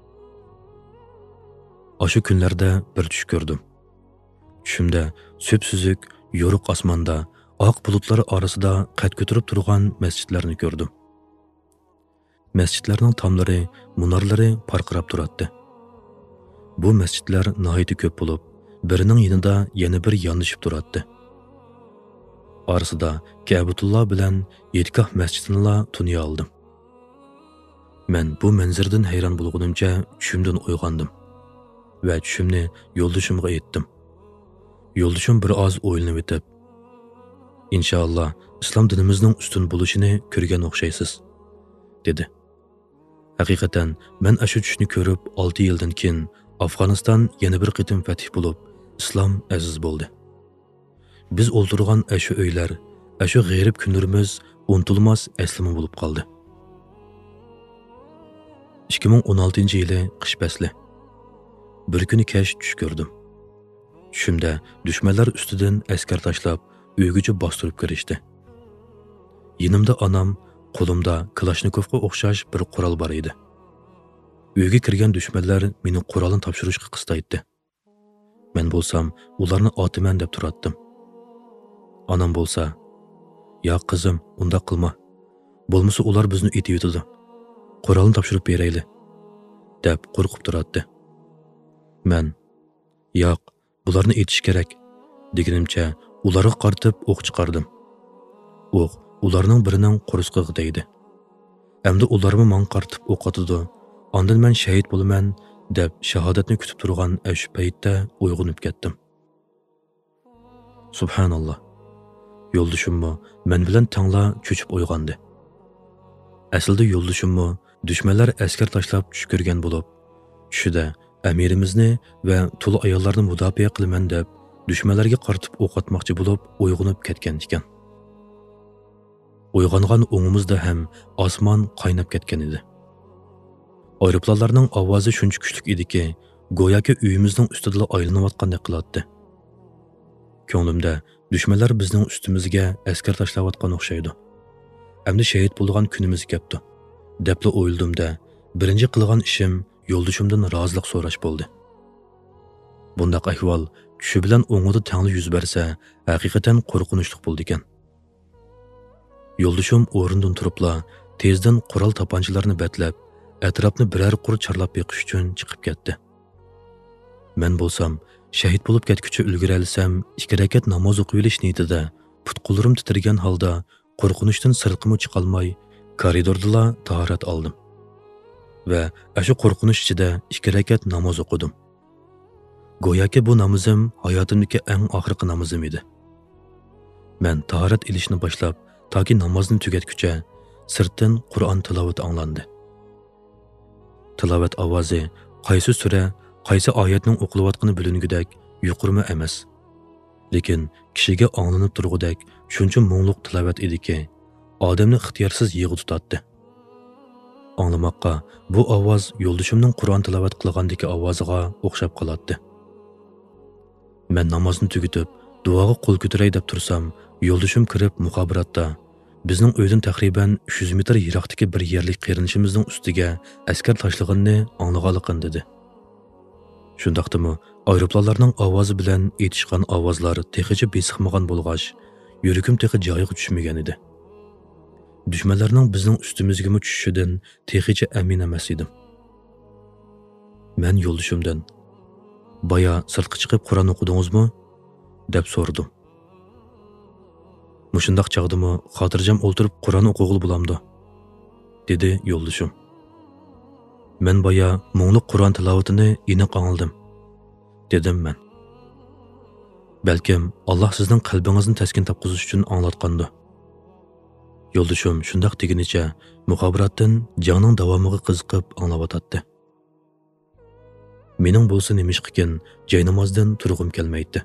K: Ashu kunlarda bir tush ko'rdim. Tushimda so'p-suzuk, yo'riq osmonda, oq bulutlar orasida qad ko'tarib turgan masjidlarni ko'rdim. Masjidlarning tomlari, munorlari parqirab turardi. Bu masjidlar nihoyat ko'p bo'lib, birining yonida yana bir yonishib turardi. Orasida Ka'batulloh bilan Yetkoh masjidini tuniya oldim. Men bu manzardan hayron bo'lganimcha tushimdan uyg'ondim va tushimni yo'ldashimga aytdim. Yo'ldashim bir oz o'ylanib o'tib, "Inshaalloh islom dinimizning ustun bo'lishini ko'rgan o'xshaysiz", dedi. Haqiqatan men ashu tushni ko'rib olti yildan keyin Afg'oniston yana bir qitim fath bo'lib, islom aziz bo'ldi. Biz o'ltirgan ashu uylar, ashu g'ayrib kunlarimiz unutilmas eslama bo'lib qoldi. ikki ming o'n oltinchi yili qish fasli. Bir kuni kech tush ko'rdim. Tushimda dushmanlar ustidan askar tashlab, uygacha bostirib kirishdi. Yonimda onam, qo'limda Kalashnikovga o'xshash bir qurol bor edi. Uyga kirgan dushmanlar meni qurolni topshirishga qistaydi. Men bo'lsam, ularni otiman deb turatdim. Onam bo'lsa, "Ya qizim, unda qilma. Bo'lmasa ular bizni etib yutadi. Qurolni topshirib berayli", deb qo'rqib turardi. Men, "Yo'q, bularni etish kerak", deganimcha ularga qartib o'q chiqardim. O'q ularning birining qurisqiga tegdi. Endi ularni men qartib o'q otdi. Ondan men shahid bo'laman deb shahodatni kutib turgan ash paytda uyg'onib ketdim. Subhanalloh. Yo'ldashimmi men bilan tangla cho'chib uyg'ondi. Aslida yo'ldashimmi dushmanlar askar tashlab tush ko'rgan bo'lib, tushida amirimizni va tul ayollarni mudofaa qilaman deb dushmanlarga qartib o'q otmoqchi bo'lib uyg'onib ketgan ekan. Uyg'ongan o'ngimizda ham osmon qaynab ketgan edi. Aeroplanlarning ovozi shuncha kuchli ediki, go'yoki uyimizning ustida aylanayotgandek qilardi. Ko'nglimda dushmanlar bizning ustimizga askar tashlayotgan o'xshaydi. Endi shahid bo'lgan kunimiz kelibdi, deb o'yladim-da, birinchi qilgan ishim yo'ldashimdan rozilik so'rash bo'ldi. Bundaq ahvol tushi bilan o'ngida tangli yuz bersa, haqiqatan qo'rqinchli bo'ldi ekan. Yo'ldashim o'rnidan turibla, tezdan qurol tapanchalarni batlab, atrofni biror qur charlab beqish uchun chiqib ketdi. Men bo'lsam, shahid bo'lib ketguncha ulgura olsam, ikki rakat namoz o'qib olish niyatida, putqularim titirgan holda qo'rqinchdan sirtqimi chiqolmay, koridorda tahorat oldim. Va ashu qo'rqinch ichida ikki rakat namoz o'qidim. Go'yoki bu namozim hayotimdagi eng oxirgi namozim edi. Men tahorat ilishni boshlab, toki namozni tugatguncha sirtdan Qur'on tilovati anglandi. Tilovat ovozi qaysi sura, qaysi oyatning o'qilayotgani bilingudek yuqurma emas. Lekin kishiga anglanib turgudek shuncha mo'ngluq tilovat ediki, odamni ixtiyorsiz yig'i tutatdi. Anglamoqqa bu ovoz yo'ldashimning Qur'on tilovat qilgandagi ovoziga o'xshab qolardi. Men namozni tugatib, duoga qo'l ko'taray deb tursam, yo'ldashim kirib muxobiratda bizning uydan taqriban uch yuz metr yiroqdagi bir yerlik qerinishimizning ustiga askar tashlaganini anglaganligim dedi. Shundaqdimi, aeroplanlarning ovozi bilan etishgan ovozlar texicha besiqmagan bo'lg'ach, yuragim tehi joyiga tushmagan edi. Dushmanlarning bizning ustimizga tushishidan texicha amin emas edim. Men yo'ldashimdan, "Boya sirtqa chiqib Qur'on o'qidingizmi?" deb so'radim. "Mushundaq chaqdimi xotirjam o'ltirib Qur'on o'qig'il bo'lamdi?" dedi yo'ldashim. "Men boya mo'ngluq Qur'on tilovatini aniq angladim", dedim men. "Balkim Alloh sizning qalbingizni taskin topqizish uchun anglatgandi." Yo'ldashim shundaq degunicha muxobiratdan jangning davomiga qiziqib anglayotdi. Mening bo'lsa nima ish qilgan joy namozdan turg'im kelmaydi.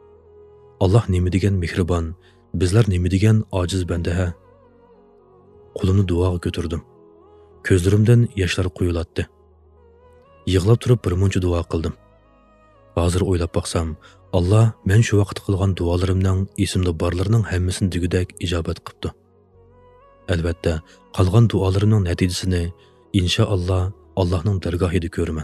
K: Alloh nima degan mehribon, bizlar nima degan ojiz banda ha. qo'limni duoga ko'tardim. Ko'zlarimdan yoshlar quyulatdi. Yig'lab turib bir muncha duo qildim. Hozir o'ylab baqsam, Alloh men shu vaqt qilgan duolarimning esimda borlarining hammasini degudek ijobat qilibdi. Albatta, qolgan duolarimning natijasini inshaalloh Allohning dargohida ko'raman.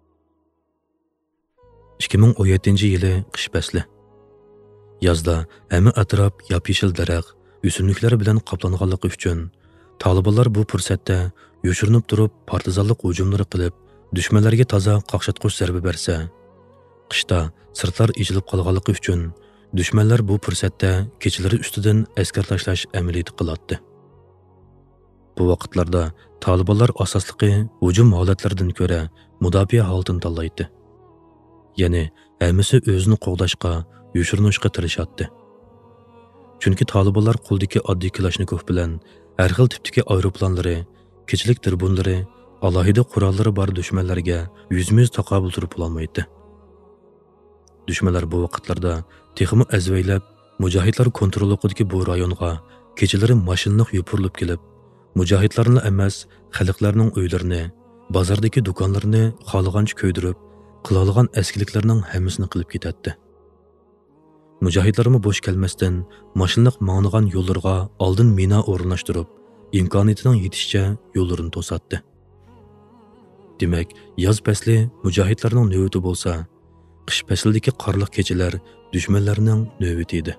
K: ikki ming o'n yettinchi yili qish fasli. Yozda hamma atrof yop-yeshil daraxt, o'simliklar bilan qoplanganligi uchun Talibanlar bu fursatda yoshirinib turib partizanlik hujumlari qilib, dushmanlarga toza qaqshatqush zarba bersa, qishda sirtlar ijilib qolganligi uchun dushmanlar bu fursatda kechalari ustidan askar tashlash amaliyoti qiladi. Bu vaqtlarda Talibanlar asosligi hujum holatlaridan ko'ra mudofaa holatini tanlaydi. Ya'ni hammasi o'zini qo'g'dashga, yoshirinishga tirishadi. Chunki Talibanlar qo'ldagi oddiy Kalashnikov bilan har xil tipdagi aeroplanlari, kechilik tribunlari, alohida qurollari bor dushmanlarga yuzma-yuz taqobil turib olmaydi. Dushmanlar bu vaqtlarda texmi azvaylab, mujohidlar kontrolidagi bu rayonga kechalari mashinliq yopirilib kelib, mujohidlarni emas, xalqlarning uylarini, bozordagi do'konlarni xohlagancha ko'ydirib, qilolgan askiliklarning hammasini qilib ketadi. Mujohidlarmi bo'sh kelmasdan mashinliq ma'nigan yo'llarga oldin mina o'rnashtirib, imkoniyatining yetishicha yo'llarini to'satdi. Demak, yoz fasli mujohidlarning navbati bo'lsa, qish faslidagi qorliq kechalar dushmanlarning navbati edi.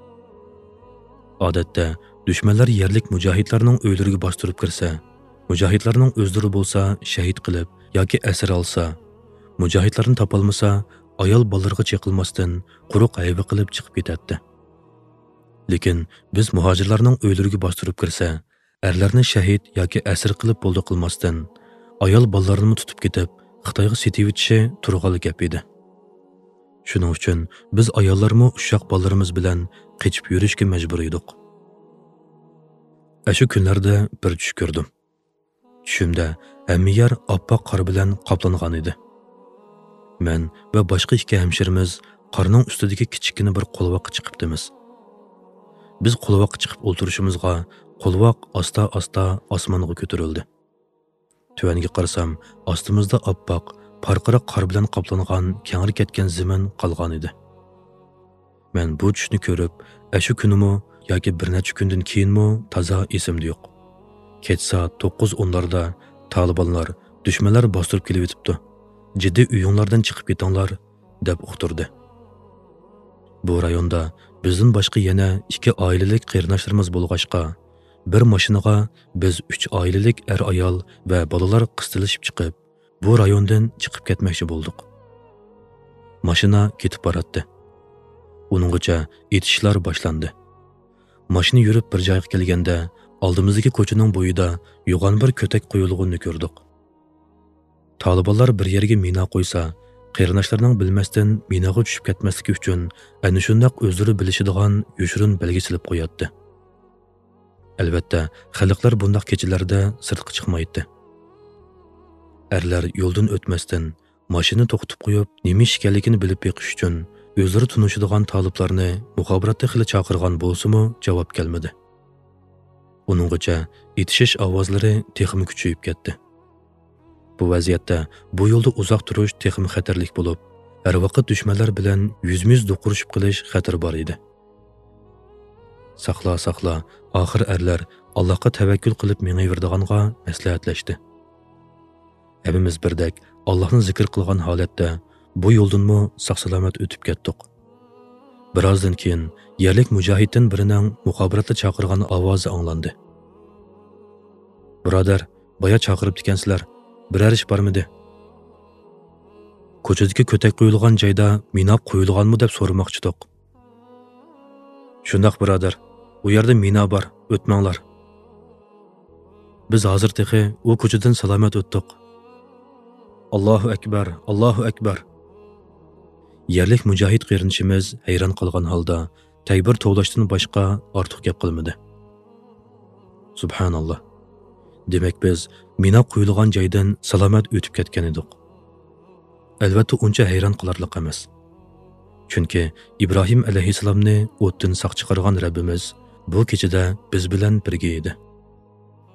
K: Odatda dushmanlar yerlik mujohidlarning uylariga bostirib kirsa, mujohidlarning o'zlari bo'lsa shahid qilib yoki asir olsa, mujohidlarni topolmasa, ayol bolalarga cheqilmasdan quruq hayba qilib chiqib ketadi. Lekin biz muhojirlarning uylariga bostirib kirsa, erlarni shahid yoki asir qilib bo'ldi qilmasdan, ayol bolalarni tutib ketib, Xitoyga setib o'tishi turg'ali gap edi. Shuning uchun biz ayollarmi ushoq bolalarimiz bilan qechib yurishga majbur edik. Ashu kunlarda bir tush ko'rdim. Tushimda hamma yer oppoq qor bilan qoplangan edi. Men va boshqa ikki hamshirimiz qorning ustidagi kichikina bir qo'lvoqqa chiqibdimiz. Biz qo'lvoqqa chiqib o'ltirishimizga qo'lvoq asta-asta osmonga ko'tarildi. Tuvanga qarasam, ostimizda oppoq, parqiriq qor bilan qoplangan, kengri ketgan zamin qolgan edi. Men bu tushni ko'rib, ashu kunimi yoki bir necha kundan keyinmi toza esimda yo'q. Kech soat to'qqiz o'nlarda Talibanlar, dushmanlar bostirib kelib o'tibdi. Jiddiy uyinglardan chiqib ketinglar deb uqtirdi. Bu rayonda bizdan boshqa yana ikki oilalik qarindoshlarimiz bo'lg'ashqa, bir mashinaga biz uch oilalik er-ayol va bolalar qistilishib chiqib, bu rayondan chiqib ketmoqchi bo'ldik. Mashina ketib boradi. Uninggacha etishlar boshlandi. Mashina yurib bir joyga kelganda, oldimizdagi ko'chaning bo'yida yo'g'on bir ko'tak qo'yilganini ko'rdik. Talibanlar bir yerga mina qo'ysa, qarindoshlarning bilmasdan minaga tushib ketmasligi uchun ana shunday o'zlari bilishadigan yoshirin belgi silib qo'yadi. Albatta, xalqlar bunday kechalarda sirtqa chiqmaydi. Erlar yo'ldan o'tmasdan mashina to'xtatib qo'yib, nima ish ekanligini bilib beqish uchun o'zlari tunishadigan taliblarni muxobaratda xili chaqirgan bo'lsa-mu, javob kelmadi. Uninggacha etishish ovozlari texmi kuchayib ketdi. Bu vaziyatda bu yo'lda uzoq turish texmi xatarlik bo'lib, har vaqt dushmanlar bilan yuzma-yuz do'qurishib qilish xatar bor edi. Saqla saqla, oxir erlar Allohga tavakkul qilib mengayverdiganga maslahatlashdi. Hammamiz birdak Allohni zikr qilgan holatda bu yo'ldanmi saq-salomat o'tib ketdik. Birozdan keyin yerlik mujohiddan birining muxobaratda chaqirgan ovozi anglandi. Birodar, boya chaqirib dikansizlar. Biror ish bormidi? Ko'chadagi ko'tak qo'yilgan joyda mina qo'yilganmi deb so'ramoqchidik. Shundoq birodar, u yerda mina bor, o'tmanglar. Biz hozir tehi u ko'chadan salomat o'tdik. Allohu akbar, Allohu akbar. Yerlik mujohid qarindoshimiz hayron qolgan holda takbir to'lashdan boshqa ortiq gap qilmadi. Subhanalloh. Demak biz mina qo'yilgan joydan salomat o'tib ketgan edik. Albatta uncha hayron qolarlik emas. Chunki Ibrohim alayhisalomni o'tdan saq chiqargan Rabbimiz bu kechada biz bilan birga edi.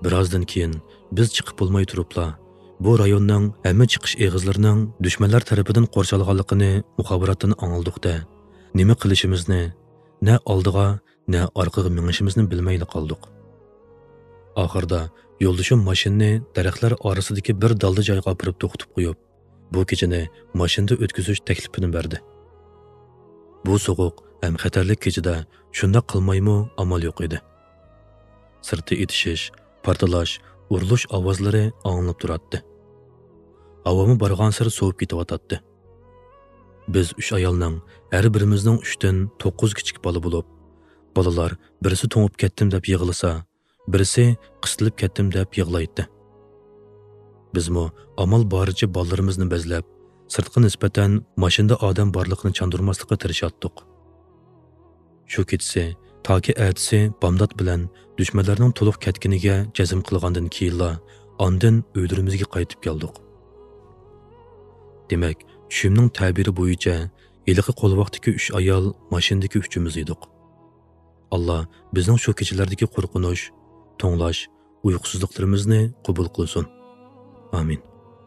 K: Birozdan keyin biz chiqib bo'lmay turibla bu rayonning hamma chiqish eg'izlarining dushmanlar tarafidan qo'rchalganligini muxobaratdan angladikda nima qilishimizni, na oldiga, na orqaga minishimizni bilmayli qoldik. Oxirda yo'ldoshim mashinani daraxtlar orasidagi bir dalda joyga olib to'xtatib qo'yib, bu kechani mashinada o'tkazish taklifini berdi. Bu so'g'uq ham xatarli kechada shunda qilmaymi amal yo'q edi. Sirti etishish, partalash, urilish ovozlari anglanib turardi. Havomi bargan sir sovib ketyotdi. Biz uch ayolning har birimizning uchdan to'qqiz kichik bola bo'lib, bolalar birisi to'ngib ketdim deb yig'lasa, birisi qisilib ketdim deb yig'laydi. Bizmo amal boricha bolalarimizni bezlab, sirtqa nisbatan mashinada odam borligini chandurmaslikka tirishayotdik. Shu kechasi toki ertasi bomdod bilan dushmanlarning to'liq ketganiga jazm qilgandan keyinla ondan uylarimizga qaytib keldik. Demak, tushimning ta'biri bo'yicha yiliqi qo'l vaqtdagi uch ayol mashinadagi uchimiz edik. Alloh bizning shu kechalardagi qo'rqinish, to'nglash, uyqusizliklarimizni qabul qilsin. Amin.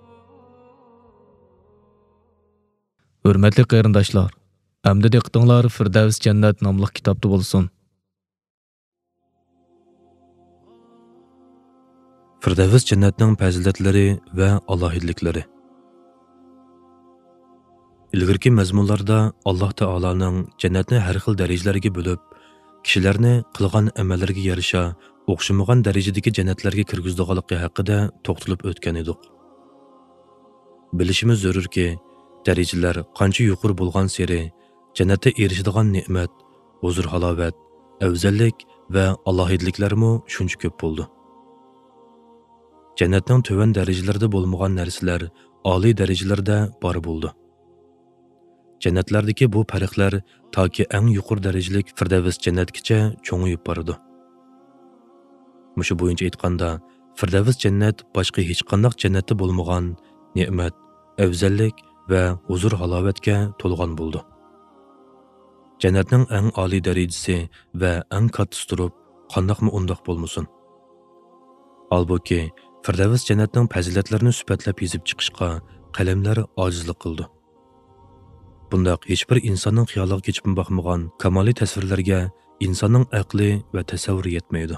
F: Hurmatli qarindoshlar, amdi diqqatinglar Firdavs Jannat nomli kitobda bo'lsin.
K: Firdavs Jannatning fazilatlari va alohidliklari. Ilgirki mazmunlarda Alloh taolaning jannatni har xil darajalarga bo'lib, kishilarni qilgan amallarga yarasha o'xshamagan darajadagi jannatlarga kirgizdiganligi haqida to'xtalib o'tgan edik. Bilishimiz zarurki, darajalar qancha yuqori bo'lgan sari jannatda erishadigan ne'mat, huzur halovat, afzallik va alohidliklarmi shuncha ko'p bo'ldi. Jannatning tuvan darajalarida bo'lmagan narsalar oliy darajalarda bor bo'ldi. Jannatlardagi bu farqlar toki eng yuqori darajalik Firdavs jannatgacha cho'ng'ib boradi. Mushu bo'yicha aytganda, Firdavs jannat boshqa hech qanday jannatda bo'lmagan ne'mat, afzallik va huzur halovatga to'lgan bo'ldi. Jannatning eng oliy darajasi va eng kattasi turib, qandoqmi undoq bo'lmasin. Albuki, Firdavs jannatning fazilatlarini sifatlab yozib chiqishga qalamlar ojizlik qildi. Bundaq hech bir insonning xiyoliga kechib boqmagan kamoliy tasvirlarga insonning aqli va tasavvuri yetmaydi.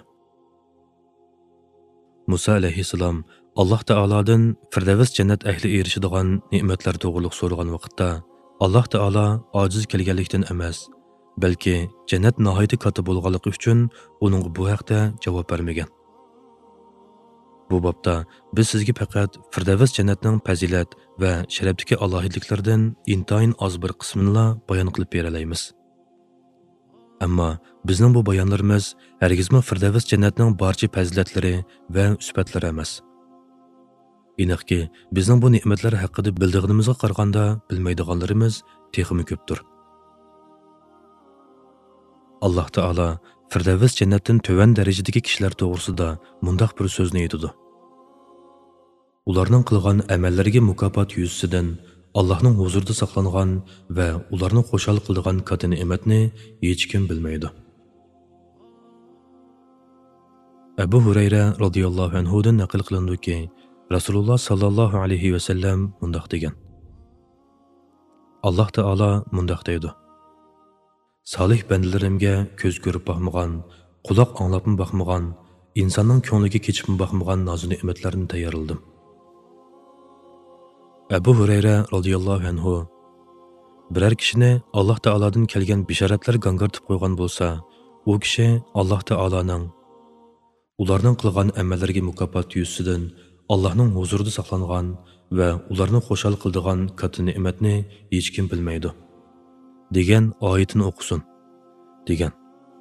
K: Musa alayhissalom Alloh taolodan Firdavs jannat ahli erishadigan ne'matlar to'g'riliq so'ragan vaqtda Alloh taolo ojiz kelganlikdan emas, balki jannat nihoyatda katta bo'lganligi uchun uning bu haqda javob bermagan. Bu bobda biz sizga faqat Firdavs jannatning fazilat va sharafdagi alohidliklardan intayin oz bir qismini bayon qilib beralaymiz. Ammo bizning bu bayonlarimiz hargizmi Firdavs jannatning barcha fazilatlari va sifatlari emas. Aniqki, bizning bu ne'matlar haqida bildig'imizga qaraganda bilmaydiganlarimiz texmi ko'pdir. Alloh taolo Firdavs jannatdan tuvan darajadagi kishilar to'g'risida mundaq bir so'zni aytdi. Ularning qilgan amallariga mukofot yuzasidan Allohning huzurida saqlangan va ularni xo'shal qildigan katta ne'matni hech kim bilmaydi. Abu Hurayra radhiyallohu anhu dan naql qilindiki, Rasululloh sallallohu alayhi va sallam mundaq degan. Alloh taolo mundaq deydi: Salih bandalarimga ko'z ko'rib boqmagan, quloq anglab boqmagan, insonning ko'ngliga kechib boqmagan nozik ne'matlarni tayyorladim. Abu Hurayra radhiyallohu anhu biror kishini Alloh taolodan kelgan bishoratlar gangortib qo'ygan bo'lsa, u kishi Alloh taoloning ularning qilgan amallariga mukofot yuzasidan Allohning huzurida saqlangan va ularni xo'shal qildigan katta ne'matni hech kim bilmaydi degan oyatini o'qisin degan.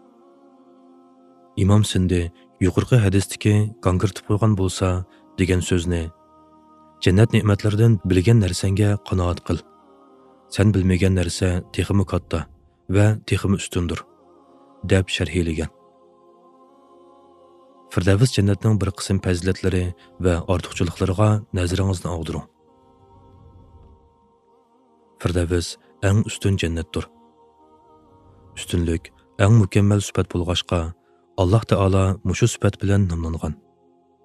K: Imom Sindi yuqorqi hadisdagi gangortib qo'ygan bo'lsa degan so'zni jannat ne'matlaridan bilgan narsangga qanoat qil. Sen bilmagan narsa texmi katta va texmi ustundir deb sharhlagan. Firdavs jannatning bir qism fazilatlari va ortiqchiliklariga nazaringizni og'diring. Firdavs eng ustun jannatdir. Ustunlik eng mukammal sifat bo'lg'ashqa Alloh taolo mushu sifat bilan nomlangan.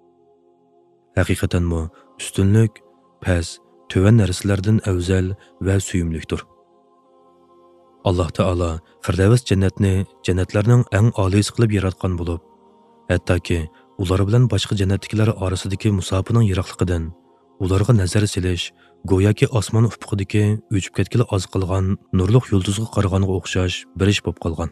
K: haqiqatanmi ustunlik, past, töven narsalardan afzal va suyumlikdir. Alloh taolo Firdavs jannatni jannatlarning eng oliysi qilib yaratgan bo'lib, hattoki ular bilan boshqa jannatliklar orasidagi musofaning yiroqligidan ularga nazar silish go'yoki osmon ufqidagi o'chib ketgili oz qolgan nurliq yulduzga qaraganga o'xshash bir ish bo'lib qolgan.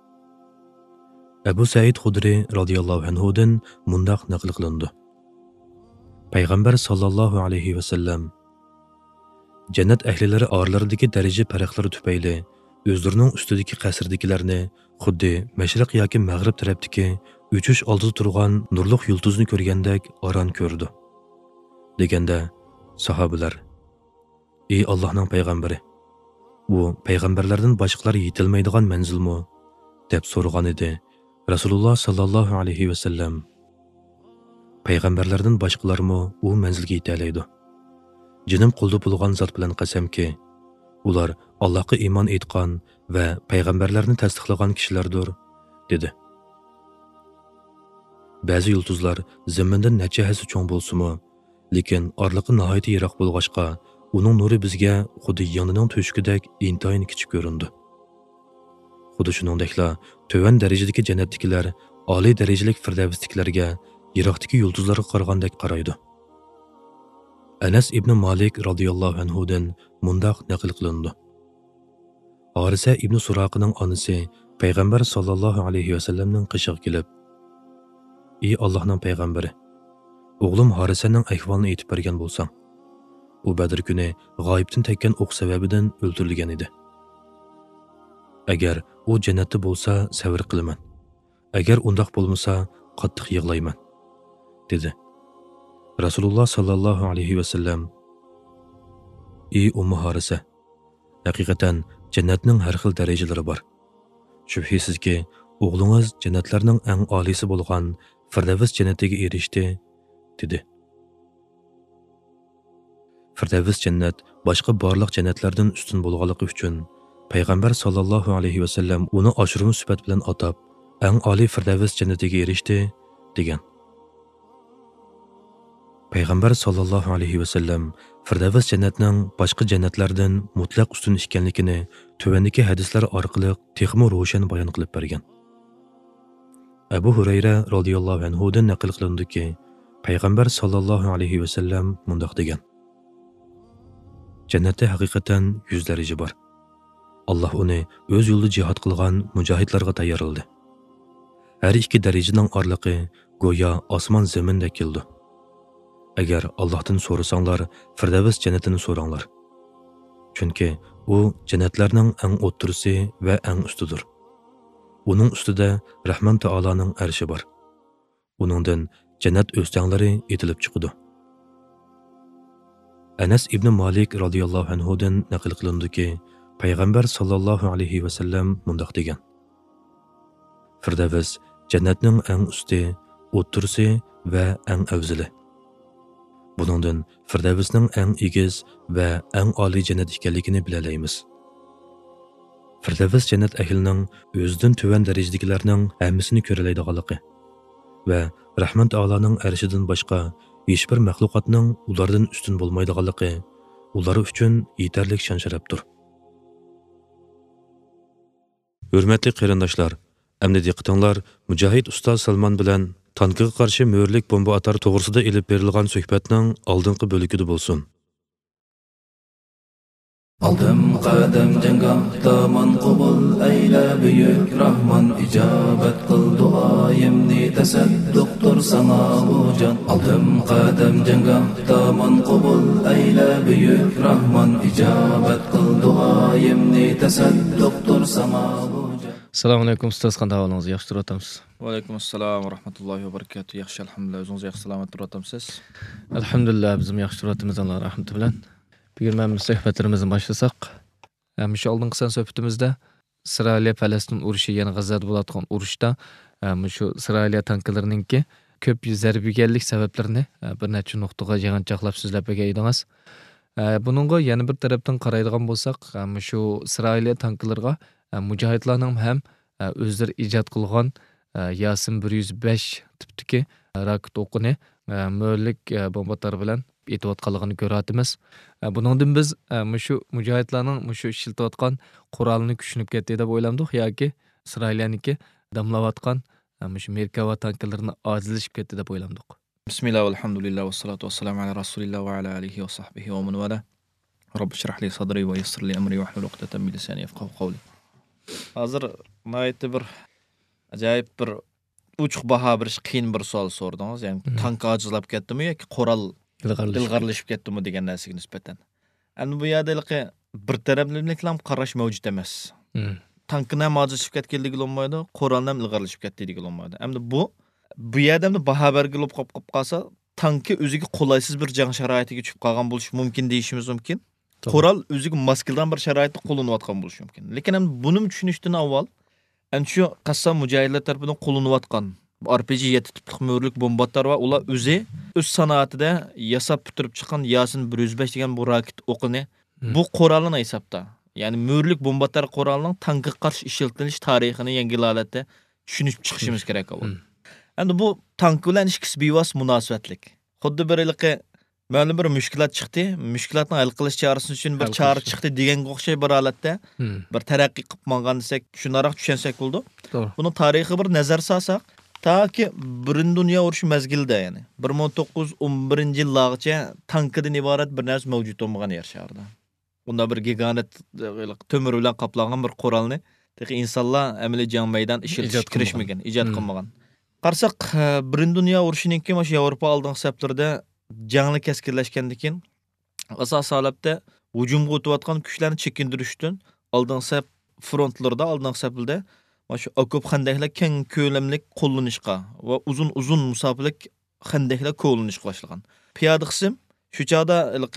K: Abu Said Xudri radhiyallohu anhu dan mundaq naql qilindi. Payg'ambar sallallohu alayhi va sallam jannat ahlilari oralaridagi daraja farqlari tufayli o'zlarining ustidagi qasrdagilarni xuddi mashriq yoki mag'rib tarafdagi uchish oldida turgan nurliq yulduzni ko'rgandek oron ko'rdi. Deganda sahobalar: "Ey Allohning payg'ambari, bu payg'ambarlardan boshqalar yetilmaydigan manzilmi?" deb so'ragan edi. Rasululloh sallallohu alayhi va sallam: "Payg'ambarlardan boshqalarmi u manzilga yeta oladi? Jinim qo'lda bo'lgan zot bilan qasamki, ular Allohga iymon etgan va payg'ambarlarni tasdiqlagan kishilardir," dedi. Ba'zi yulduzlar zamindan necha hassa cho'ng bo'lsa-mu, lekin orliqi nihoyat yiroq bo'lg'achqa, uning nuri bizga xuddi yonining to'shigidek intayin kichik ko'rindi. Xuddi shuningdekla, to'van darajadagi jannatliklar oliy darajalik firdavsliklarga yiroqdagi yulduzlarga qaragandek qaraydi. Anas ibn Malik radhiyallohu anhu dan mundaq naql qilindi. Harisa ibn Suraqaning onasi payg'ambar sallallohu alayhi va sallamning qishig'iga kelib: "Ey Allohning payg'ambari, o'g'lim Harisaning ahvolini aytib bergan bo'lsang, u Badr kuni g'oyibdan tekkan o'q sababidan o'ldirilgan edi. Agar u jannatda bo'lsa, sabr qilaman. Agar undoq bo'lmasa, qattiq yig'layman," dedi. Rasululloh sallallohu alayhi va sallam: "Ey Ummu Harisa, haqiqatan jannatning har xil darajalari bor. Shubhisizki, o'g'lingiz jannatlarning eng oliysi bo'lgan Firdavs jannatiga erishdi," dedi. Firdavs jannat boshqa barliq jannatlardan ustun bo'lganligi uchun payg'ambar sallallohu alayhi va sallam uni oshirma sifat bilan atab, eng oliy Firdavs jannatiga erishdi degan. Payg'ambar sallallohu alayhi va sallam Firdavs jannatning boshqa jannatlardan mutlaq ustun ekanligini tuvandagi hadislar orqali texmo ro'shan bayon qilib bergan. Abu Hurayra radhiyallohu anhu dan naql qilindiki, payg'ambar sallallohu alayhi va sallam mundaq degan: "Jannatda haqiqatan yuz daraja bor. Alloh uni o'z yo'lida jihad qilgan mujohidlarga tayyorladi. Har ikki darajaning orliqi go'yo osmon zamindek keldi. Agar Allohdan so'rasanglar, Firdavs jannatini so'ranglar. Chunki u jannatlarning eng o'ttirisi va eng ustidir. Uning ustida Rahman taoloning arshi bor. Uningdan jannat o'stanglari etilib chiqadi." Anas ibn Malik radhiyallohu anhu dan naql qilindiki, payg'ambar sallallohu alayhi va sallam mundaq degan: "Firdavs jannatning eng usti, o'ttirisi va eng afzali. Buningdan Firdavsning eng egiz va eng oliy jannat ekanligini bilalaymiz. Firdavs jannat ahlining o'zidan tuvan darajadagilarning hammasini ko'ralaydiganligi va Rahman taoloning arshidan boshqa hech bir maxluqotning ulardan ustun bo'lmaydiganligi ular uchun yetarli shon-sharafdir." Hurmatli qarindoshlar, endi diqqatinglar Mujohid ustoz Salmon bilan tankga qarshi mo'rlik bomba atar to'g'risida elib berilgan suhbatning oldingi bo'ligida bo'lsin.
C: Aldım qadam jangahda manqubul ayla büyük Rahman icabet kıl duayimni tasadduqtur sana bu can. Aldım qadam jangahda manqubul ayla büyük Rahman icabet kıl duayimni tasadduqtur sana bu can.
F: Assalomu alaykum ustoz, qanday ahvolingiz? Yaxshi turibsiz?
J: Va alaykum assalom va rahmatullohi va barakatuh. Yaxshi, alhamdulillah. O'zingiz yaxshi salomat turibsiz?
F: Alhamdulillah, bizim yaxshi turibmiz, Alloh rahmati bilan. Bugun men suhbatlarimizni boshlasak, ham shu oldingi san suhbatimizda Isroiliya Falastin urushi, ya'ni G'azada bo'layotgan urushda shu Isroiliya tanklarininki ko'p zarba yeganlik sabablarini bir necha nuqtaga yig'inchoqlab so'zlab bergan edingiz. Buningga yana bir tarafdan qaraydigan bo'lsak, shu Isroiliya tanklariga mujohidlarning ham o'zlari ijod qilgan Yasin bir yuz besh tipdagi raket o'qini mo'llik bombalar bilan etayotganligini ko'ryapmiz. Buningdan biz shu mujohidlarning shu ishlatayotgan qurolni kuchinib ketdi deb o'ylamdik yoki Isroilniki damlayotgan shu Merkava tanklarini ojizlashib ketdi deb o'ylamdik.
J: Bismillah, alhamdulillah, wassalatu wassalamu ala rasulillah wa ala alihi wa sahbihi wa man wala. Robbi shrah li sadri wa yassir li amri wahlul uqdatan min lisani yafqahu qawli. Hozir nihoyatda bir ajoyib bir uchuq baho bir qiyin bir savol so'radingiz. Ya'ni tank ojizlab ketdimi yoki qurol ilg'arlashib ketdimi degan narsaga nisbatan. Endi bu yerda bir tarafliliklam qarash mavjud emas. Tankni ham ojizlashib ketganligi bo'lmaydi, qurolni ham ilg'arlashib ketdigi bo'lmaydi. Endi bu bu yerda ham baho bergilib qolib qolsa, tankni o'ziga qulaysiz bir jang sharoitiga tushib qolgan bo'lishi mumkin deyishimiz mumkin. Qurol o'ziga maskildan bir sharoitda qo'llanayotgan bo'lishi mumkin. Lekin ham buni tushunishdan avval ana shu qassam mujohidlar tomonidan qo'llanayotgan R P G yetti tiplik mo'rlik bombalar va ular o'zi o'z sanoatida yasab bitirib chiqqan Yasin bir yuz besh degan bu raket o'qini bu qurolni hisobda. Ya'ni mo'rlik bombalar qurolining tankga qarshi ishlatilish tarixini yangi holatda tushunib chiqishimiz kerak avval. Endi bu tank bilan ikkisi bevos munosabatlik. Xuddi bir ilqi ma'lum bir mushkilat chiqdi, mushkilatni hal qilish chorasi uchun bir chora chiqdi deganga o'xshay bir holatda bir taraqqiy qilib mangan desak, shunaraq tushunsak bo'ldi. Buni tarixiy bir nazar solsak, taki Birinchi Dunyo urushi mazgilida, ya'ni bir ming to'qqiz yuz o'n birinchi yillargacha tankdan iborat bir narsa mavjud bo'lmagan yer shaharda. Bunda bir gigant temir bilan qoplangan bir qurolni texi insonlar amaliy jang maydon ishlatib kirishmagan, ijod qilmagan. Qarsak Birinchi Dunyo urushininki mana shu Yevropa oldingi saflarda jangni keskinlashgandan keyin asos holatda hujumga o'tayotgan kuchlarni chekintirishdan oldingi saf frontlarda, oldingi saflarda mana shu okop xandaqlar keng ko'lamli qo'llanishga va uzun-uzun musofirlik xandaqlar qo'llanishga boshlagan. Piyoda qism shu chog'da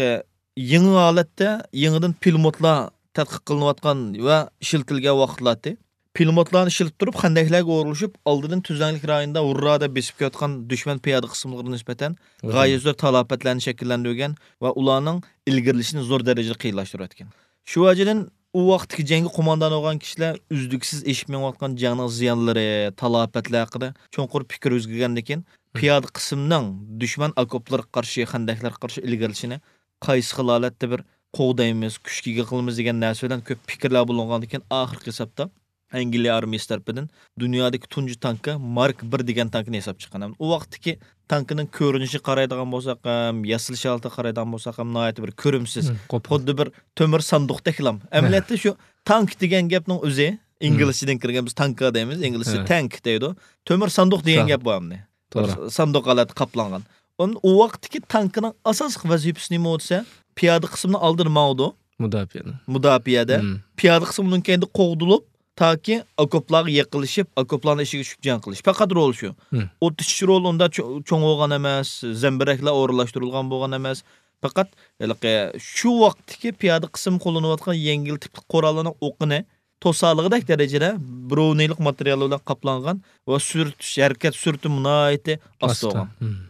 J: yangi holatda yangidan pilotlar tadqiq qilinayotgan va ishlatilgan vaqtlarda pilotlarni ishlatib turib xandaqlarga o'rilishib oldidan tuzanlik rayonida urrada besib ketayotgan dushman piyoda qismlariga nisbatan g'oyat zo'r talofatlarni shakllantirgan va ularning ilgarilishini zo'r darajada qiyinlashtirayotgan. Shu vajidan u vaqtdagi jangga qo'mondon bo'lgan kishilar uzluksiz eshib menayotgan jangning ziyonlari, talofatlar haqida cho'nqur fikr o'zgargandan keyin piyoda qismning dushman okoplarga qarshi, xandaqlarga qarshi ilgarilishini qaysi xil holatda bir qo'g'daymiz, kuchga qilamiz degan narsa bilan ko'p fikrlar bo'lgandan keyin oxirgi hisobda Angliya armiyasi tomonidan dunyodagi tunji tanki Mark bir degan tankni hisob chiqqan. U vaqtdagi tankining ko'rinishi qaraydigan bo'lsak ham, yasilish holatiga qaraydigan bo'lsak ham nihoyat bir ko'rimsiz, xuddi bir temir sanduqdek lam. Amaliyotda shu tank degan gapning o'zi inglizchadan kirgan, biz tanka deymiz, inglizcha tank deydi. Temir sanduq degan gap bo'ladi. Sanduq holatda qoplangan. U vaqtdagi tankining asosiy vazifasi nima bo'lsa, piyoda qismini oldirmadi. Mudofiyada. Mudofiyada piyoda qismining kendi qo'g'dilib taki okoplarga yaqinlashib, okoplarning ishiga tushib jang qilish. Faqat rol shu. O'ttish rol unda cho'ng bo'lgan emas, zambiraklar o'rinlashtirilgan bo'lgan emas. Faqat shu vaqtdagi piyoda qism qo'llanayotgan yengil tipli qurollarning o'qini to'salig'idek darajada broneylik material bilan qoplangan va surtish, harakat surti munoyati ostogan.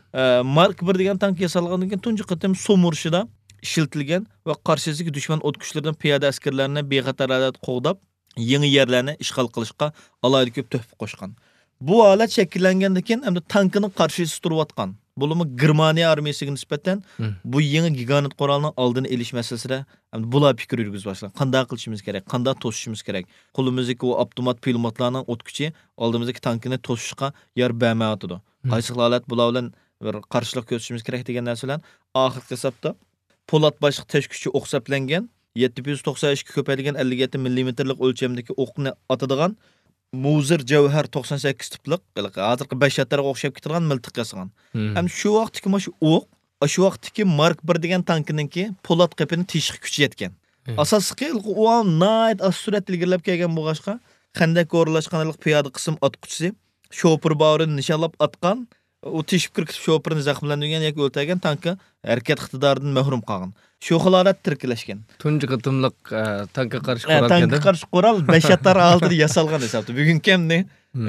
J: Mark bir degan tank yasalgandan keyin tunji qatim Somurshida ishlatilgan va qarshisiga dushman o't kuchlaridan piyoda askarlarni bexatar holatda qo'g'dab yangi yerlarni ishg'ol qilishga alohida ko'p tuhfa qo'shgan. Bu holat shakllangandan keyin hamda tankning qarshisi turayotgan. Bo'limi Germaniya armiyasiga nisbatan bu yangi gigant qurolning oldini olish masalasida hamda bular fikr yurgizib boshlagan. Qanday qilishimiz kerak, qanday to'sishimiz kerak? Qo'limizdagi u avtomat pilotlarning o't kuchi oldimizdagi tankni to'sishga yer bermayotdi. Qaysi holat bular bilan bir qarshilik ko'rsatishimiz kerak degan narsalar oxirgi hisobda Polat boshliq tesh kuchi o'qsaplangan yetti yuz to'qson ikki ko'paydigan ellik yetti millimetrlik o'lchamdagi o'qni atadigan Muzir Javhar to'qson sakkiz tiplik, hozirgi besh yattarga o'xshab ketadigan miltiq yasagan. Ham shu vaqtdagi mana shu o'q, shu vaqtdagi Mark bir degan tankiningki Polat qapini teshik kuchi yetgan. Asosiy u nihoyat as-surat ilgirlab kelgan bo'lg'ashqa, xandaq o'rlashganlik piyoda qism otquchisi shopir bag'rini nishonlab atgan, u teshib kirib shopirni zaxmlantirgan yoki o'ltirgan tankka harakat iqtidoridan mahrum qolgan. Shu holat tirkilashgan.
F: Tunji qatimliq tankka qarshi qurol
J: ekan. Tankka qarshi qurol besh yattar oldida yasalgan hisobda. Bugun kimni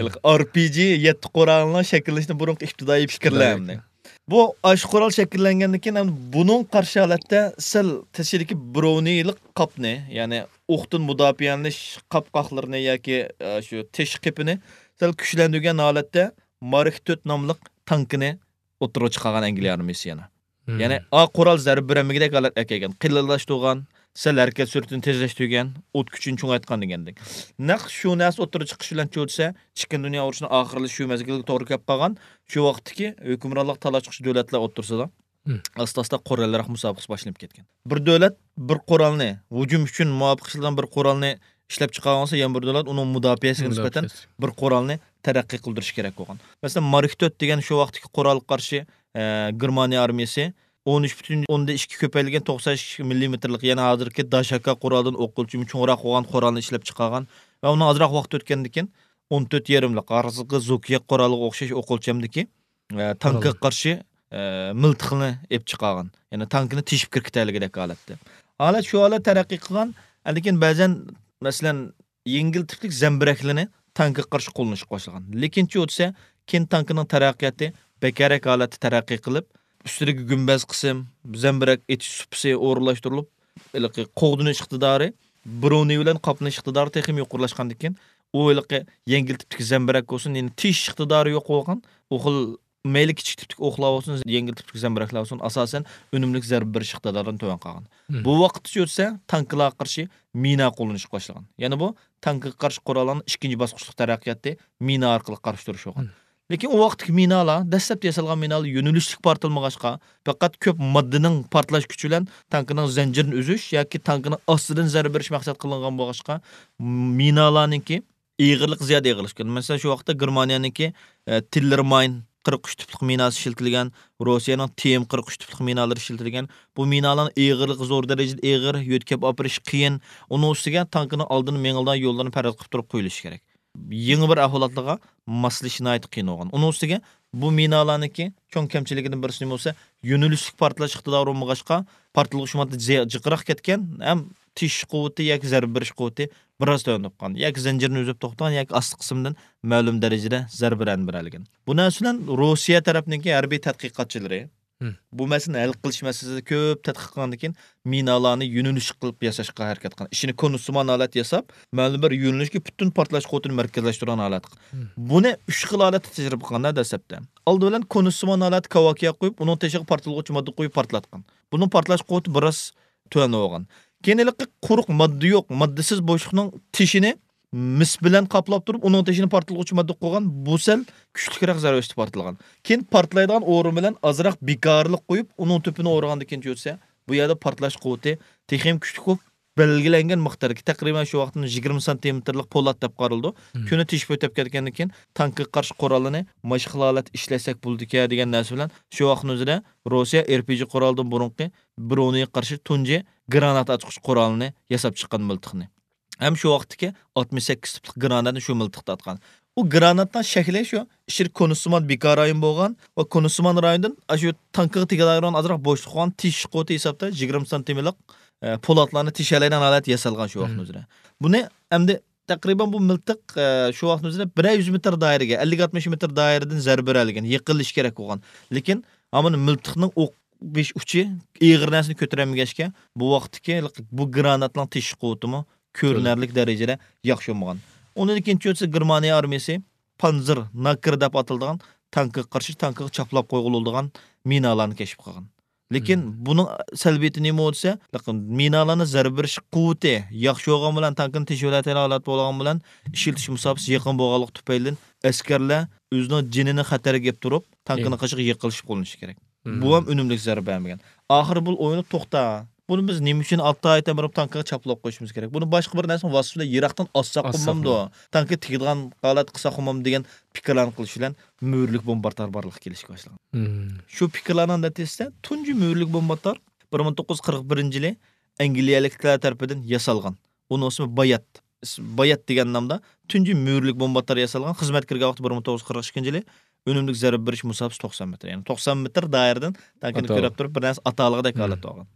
J: R P G yetti qurolni shakllashni burungi ibtidoiy fikrlarimni. Bu ash qurol shakllangandan keyin buning qarshi holatda sil tashidagi broneylik qopni, ya'ni o'qdan mudofialanish qopqoqlarini yoki shu tesh qipini sil kuchlantirgan holatda Mark to'rt nomli tankini o'tirib chiqqan Angliya armiyasi yana. Ya'ni a qoral zarb bermegidek holat ekan. Qillallashtirgan, sel harakat sur'atini tezlashtirgan, o't kuchini cho'ngaytgan degandek. Naq shu narsa o'tirib chiqish bilan cho'lsa, Ikkinchi dunyo urushining oxirligi shu mezgilga to'g'ri kelib qolgan. Shu vaqtdagi hukmronlik talash davlatlar o'tirsida asta-asta qurollar musobaqasi boshlanib ketgan. Bir davlat bir qurolni hujum uchun muvofiq ishlangan bir qurolni ishlab chiqargansa, yana bir davlat uning mudofaasiga nisbatan bir qurolni taraqqiy qildirish kerak bo'lgan. Masalan, Mark to'rt degan shu vaqtdagi qurolga qarshi Germaniya armiyasi o'n uch butun o'ndan ikki ko'payilgan to'qson ikki millimetrlik, yana hozirgi Dashaka quroldan o'qilchi cho'ngroq bo'lgan qurolni ishlab chiqargan va uni ozroq vaqt o'tgandan keyin o'n to'rt yarimlik arziqi Zokiya quroliga o'xshash o'qilchamdiki tankga qarshi miltiqni ep chiqargan. Ya'ni tankni teshib kirkitaligidek holatda. Holat shu holat taraqqiy qilgan, lekin ba'zan masalan yengil tiplik zambiraklarni tankga qarshi qo'llanishga boshlagan. Lekin chi o'tsa, keyin tankning taraqqiyoti bekarak holatda taraqqiy qilib, üstüdeki gümbez qism, zambirak etish supsi o'rinlashtirilib, qo'g'dinish iqtidori, broni bilan qoplanish iqtidori texim yuqorlashgandan keyin, u yengil tipdagi zambirak bo'lsin, ya'ni tish iqtidori yo'q bo'lgan, u xil mayli kichik tipdagi o'qlar bo'lsin, yengil tipdagi zambiraklar bo'lsin, asosan unumlik zarb berish iqtidoridan to'g'an qolgan. Bu vaqtda o'tsa, tanklarga qarshi mina qo'llanishga boshlagan. Ya'ni bu tankga qarshi qurollarning ikkinchi bosqichlik taraqqiyoti mina orqali qarshi turish bo'lgan. Lekin o vaqtdagi minalar, dastlab yasalgan minalar yo'nalishlik portlamag'achqa, faqat ko'p moddaning portlash kuchi bilan tankning zanjirini uzish yoki tankning ostidan zarba berish maqsad qilingan bo'lg'achqa, minalarningki ig'irlik ziyoda ig'irlashgan. Masalan, shu vaqtda Germaniyaningki Tillermine qirq uch tiplik minasi ishiltilgan, Rossiyaning T M qirq uch tiplik minalari ishiltilgan. Bu minalarning ig'irligi zo'r darajada ig'ir, yo'tkab opirish qiyin. Uning ustiga tankning oldini mengildan yo'llarni farq qilib turib qo'yilishi kerak. Yeni bir ahvolatlarga maslashni aytib qiyin bo'lgan. Uning ustiga bu minalarniki cho'ng kamchiligidan birisi nima bo'lsa, yo'nalishlik portlash iqtidori bo'lmag'achqa, portlash modda jiqroq ketgan, ham tish quvvati yoki zarba berish quvvati biroz to'yinib qolgan. Yoki zanjirni uzib to'xtagan yoki asti qismdan ma'lum darajada zarbalarni beralgan. Bu narsadan Rossiya tarafininki harbiy tadqiqotchilari bu masalani hal qilish masalasida ko'p tadqiq qilgandan keyin minalarni yo'nalish qilib yasashga harakat qilgan. Ishini konusman holat yasab, ma'lum bir yo'nalishga butun portlash quvvatini markazlashtirgan holat. Buni uch xil holatda tajriba qilganlar dastlabda. Oldi bilan konusman holat kavakiya qo'yib, uning teshiga portlovchi modda qo'yib portlatgan. Buning portlash quvvati biroz to'g'an bo'lgan. Keyinlikda quruq modda yo'q, moddasiz bo'shliqning teshini mis bilan qoplab turib, uning teshini portlovchi modda qo'ygan, bu sel kuchliroq zarar o'tib portlagan. Keyin portlaydigan o'rin bilan azroq bekorlik qo'yib, uning tupini o'rgandan keyin yo'tsa, bu yerda portlash quvvati texim kuchli bo'lib, belgilangan miqdorga taqriban shu vaqtda yigirma santimetrlik po'lat deb qaraldi. Kuni teshib o'tib ketgandan keyin tankga qarshi qurolini mashg'ul holat ishlasak bo'ldi-ku degan narsa bilan shu vaqtning o'zida Rossiya R P G quroldan burunqi broniga qarshi tunji granat atqish qurolini yasab chiqqan miltiqni. Hem şu vaqtdagi oltmish sakkiz tiplik granatni shu miltiqda atgan. U granatdan shakli shu, ishir konusman bekor rayon bo'lgan va konusman rayondan shu tankga tegadigan azroq bo'shliq qolgan tish qoti hisobda yigirma santimetrlik po'latlarni tishalaydan holat yasalgan shu vaqtning o'zida. Buni endi taqriban bu miltiq shu vaqtning o'zida bir yuz metr doiraga, ellik oltmish metr doiradan zarba beradigan, yiqilish kerak bo'lgan. Lekin ammo miltiqning o'q besh uchi ig'ir narsani ko'taramagachga bu vaqtdagi bu granatning tish qotimi ko'rinarlik darajada yaxshi bo'lgan. Undan keyin cho'tsa Germaniya armiyasi Panzer Nakr deb atilgan tankga qarshi tankga chaplab qo'yilgan minalarni kashf qilgan. Lekin buning salbiyati nima bo'lsa, minalarni zarba berish quvvati yaxshi bo'lgan bilan tankni teshuvlata holat bo'lgan bilan ishiltish musobaqasi yaqin bo'lganlik tufayli askarlar o'zining jinini xatarga kelib turib, tankni qashiq yiqilish qo'llanishi kerak. Bu ham unumli zarba bermagan. Oxir bu o'yinni to'xta. Bunu biz nima uchun olti oydan borib tankga chaplab qo'yishimiz kerak? Buni boshqa bir narsa vasifada yiroqdan ossaq qilmamdi. Tankga tegilgan holat qilsa qilmam degan fikrlarni qilish bilan mo'rlik bombardar borliq kelishga boshlagan. Shu fikrlarning natijasida tunji mo'rlik bombardar bir ming to'qqiz yuz qirq birinchi yili Angliyaliklar tomonidan yasalgan. Uning ismi Bayat. Bayat degan nomda tunji mo'rlik bombardar yasalgan. Xizmatkorga vaqt bir ming to'qqiz yuz qirq ikkinchi yili unumlik zarba berish musofasi to'qson metr. Ya'ni to'qson metr doiradan tankni ko'rib turib bir narsa atalig'idek holat olgan.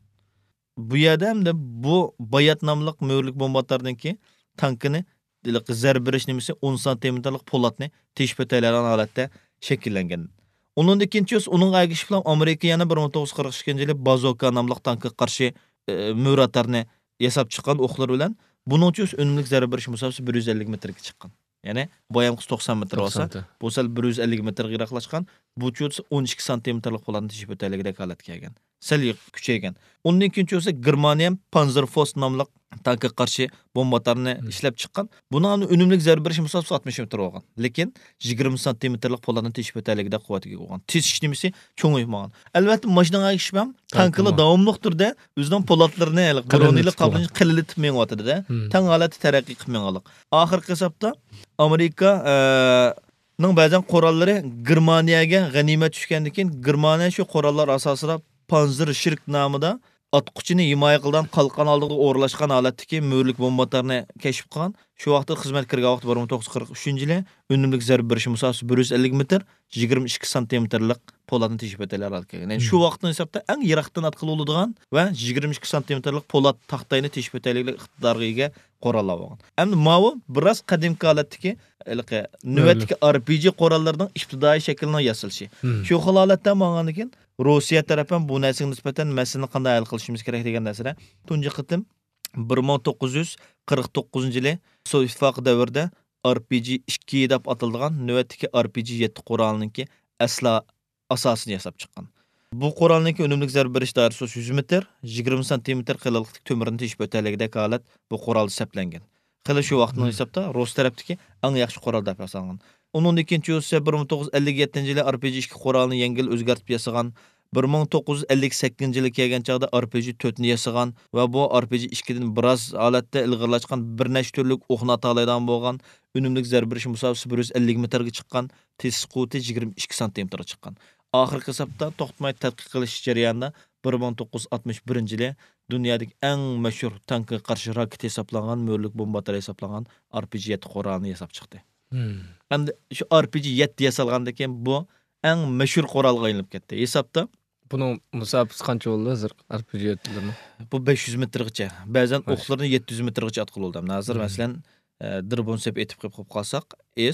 J: Bu yerda hamda bu Bayat nomli mo'rlik bombardardan keyin tankini zarba berish nimasi o'n santimetrlik po'latni teshib o'taydigan holatda shakllangan. Undan keyin uning agishi bilan Amerika yana bir ming to'qqiz yuz qirq ikkinchi yili Bazooka nomli tankga qarshi mo'ratarni yasab chiqqan o'qlar bilan buning uchun unumlik zarba berish musofasi bir yuz ellik metrga chiqqan. Ya'ni boyam to'qson metr bo'lsa, bu sal bir yuz ellik metrga yiroqlashgan, bu cho'tsa o'n ikki santimetrlik po'latni teshib o'tayligidek holatga kelgan. Sal kuchaygan. Undan keyin cho'sa Germaniya ham Panzerfaust nomli tankga qarshi bombalarni ishlab chiqqan. Buning unumlik zarba berish masofasi oltmish metr bo'lgan. Lekin yigirma santimetrlik po'latni teshib o'tayligidek quvvatga bo'lgan. Tesish nimasi cho'ng'aymagan. Albatta mashinaga ishib ham tanklar davomli turda o'zining po'latlarini qiloniylik qablini qililib mengyotdi-da. Tang holati taraqqiy qilmaganlik. Oxirgi hisobda Amerika ning ba'zan qo'rollari Germaniyaga g'animat tushgandan keyin Germaniya shu qorollar asosida Panzer Shirk nomida atquchini himoya qilgan qalqon oldiga o'rlashgan holatdagi mo'rlik bombalarni kashf qilgan. Shu vaqtda xizmat kirgan vaqt bir ming to'qqiz yuz qirq uchinchi yili unumlik zarba berish masofasi bir yuz ellik metr, yigirma ikki santimetrlik po'latni teshib o'taylar olgan. Ya'ni shu vaqtning hisobda eng yiroqdan atqil bo'ladigan va yigirma ikki santimetrlik po'lat taxtayni teshib o'taylik iqtidorga ega qorallar bo'lgan. Endi ma'vu biroz qadimgi holatdagi navbatdagi R P G qorallarning ibtidoiy shaklini yasalishi. Shu xil holatda bo'lgandan keyin Rossiya tarafdan bu narsaga nisbatan masalani qanday hal qilishimiz kerak degan narsa tunji qitim bir ming to'qqiz yuz qirq to'qqizinchi yili Sovet ittifoqi davrida R P G ikki deb atalgan navbatdagi R P G yetti qurolininki asla asosini yasab chiqqan. Bu qurolninki unumlik zarba berish doirasi yuz metr, yigirma santimetr qalinlikdagi to'mirni teshib o'tayligidek holat bu qurol hisoblangan. Qili shu vaqtning hisobda Rus tarafdagi eng yaxshi qurol deb hisoblangan. Onun ikinci ise bir ming to'qqiz yuz ellik yettinchi yili R P G ikki qurolini yengil o'zgartib yasagan, bir ming to'qqiz yuz ellik sakkizinchi yili kelgan chaqda R P G to'rtni yasagan va bu R P G ikkidan biroz holatda ilg'irlashgan bir nechta turlik o'qni atalaydigan bo'lgan, unumlik zarba berish masofasi bir yuz ellik metrga chiqqan, tesish quvvati yigirma ikki santimetrga chiqqan. Oxirgi hisobda to'xtamay tadqiq qilish jarayonida bir ming to'qqiz yuz oltmish birinchi yili dunyodagi eng mashhur tankga qarshi raket hisoblangan mo'rlik bombalar hisoblangan R P G yetti qurolini yasab chiqdi. Endi shu R P G yetti yasalgandan keyin bu eng mashhur qurolga aylanib ketdi. Hisobda
F: buning musofasi qancha bo'ldi hozir R P G yettilarni?
J: Bu besh yuz metrgacha, ba'zan o'qlarni yetti yuz metrgacha atqil bo'ldi. Hozir masalan Dirbonsep etib qo'yib qolsak, S,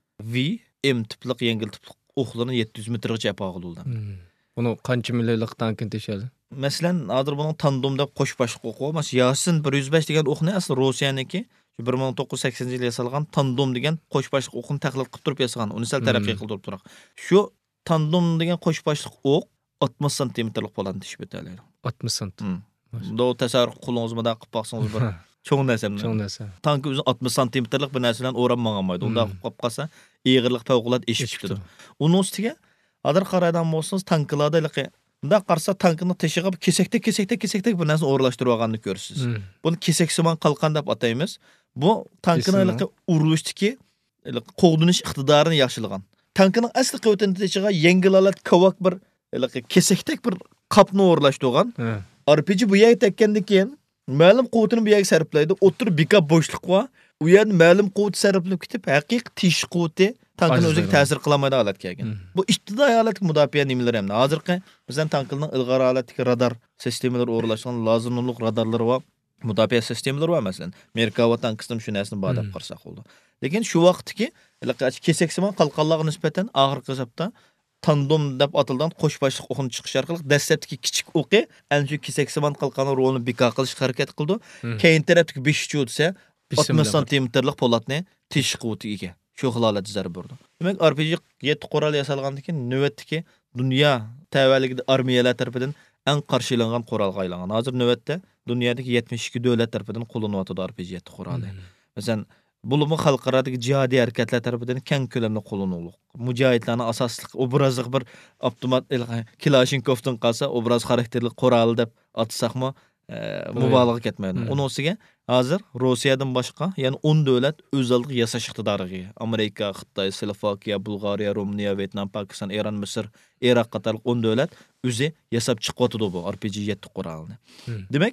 J: V, M tiplik yengil tiplik o'qlarni yetti yuz metrgacha apag'il bo'ldi.
F: Buni qancha millionlik tankni teshadi?
J: Masalan, hozir buning tandom deb qo'sh boshliq o'q, masalan, Yasin bir yuz besh degan o'qni asli Rossiyaniki bir ming to'qqiz yuz saksoninchi yilda yasalgan tandom degan qo'sh boshliq o'qni taqlid qilib turib yasagan. Uni sal taraqqiy qilib turib. Shu tandom degan qo'sh boshliq o'q oltmish santimetrlik po'latni teshib o'tadi.
F: oltmish santimetr.
J: Do tasavvur qo'lingizda qilib boqsangiz bir cho'ng narsa.
F: Cho'ng narsa.
J: Tanki o'zi oltmish santimetrlik bir narsa bilan o'ranmaganmaydi. Unda qilib qolsa, egirlik favqulod eshib chiqadi. Uning ustiga hozir qaraydan bo'lsangiz, tanklarda bunda qarsa tankini teshig'ib kesakda kesakda kesakda bir narsa o'rlashtirib olganini ko'rasiz. Buni kesaksimon qalqon deb ataymiz. Bu tankini urilishdagi qo'g'dinish iqtidorini yaxshilagan. Tankining asli quvvatini teshig'a yengil olat kavak bir kesakdek bir qopni o'rlashtirgan. R P G bu yerga tekkandan keyin ma'lum quvvatini bu yerga sarflaydi. O'tir bika bo'shliq va u yerda ma'lum quvvat sarflanib ketib, haqiqiy tish quvvati tankini o'ziga ta'sir qilmaydi holatga kelgan. Bu ibtidoiy holatga mudofaa nimalari ham. Hozirgi bizning tankning ilg'or holatdagi radar sistemalari o'rlashgan lazim nurli radarlari va mudofaa sistemalari va masalan, Amerika va tankistim shu narsani badab qarsak bo'ldi. Lekin shu vaqtdagi kesaksimon qalqonlarga nisbatan oxirgi hisobda tandom deb atalgan qo'sh boshliq o'qni chiqish orqali dastlabki kichik o'qi ana shu kesaksimon qalqonni rolini beka qilishga harakat qildi. Keyin tarafdagi besh cho'tsa oltmish santimetrlik po'latni teshib quvvatiga ega. Shu holat zarba berdi. Demak, R P G yetti qurol yasalgandan keyin navbatdagi dunyo tavalligida armiyalar tarafidan eng qarshilangan qurolga aylangan. Hozir navbatda dunyodagi yetmish ikki davlat tarafidan qo'llanayotdi R P G yetti quroli. Masalan, bulumi xalqaradagi jihodiy harakatlar tarafidan keng ko'lamda qo'llanildi. Mujohidlarning asosli obrazli bir avtomat Kalashnikovdan qolsa obraz xarakterli qurol deb atsaqmi mubolag'a ketmaydi. Uning ustiga hozir Rossiyadan boshqa, ya'ni o'n davlat o'z oldiga yasash iqtidoriga ega. Amerika, Xitoy, Slovakiya, Bulgariya, Ruminiya, Vyetnam, Pokiston, Eron, Misr, Iroq qatorli o'n davlat o'zi yasab chiqyapti bu R P G yetti qurolni. Demak,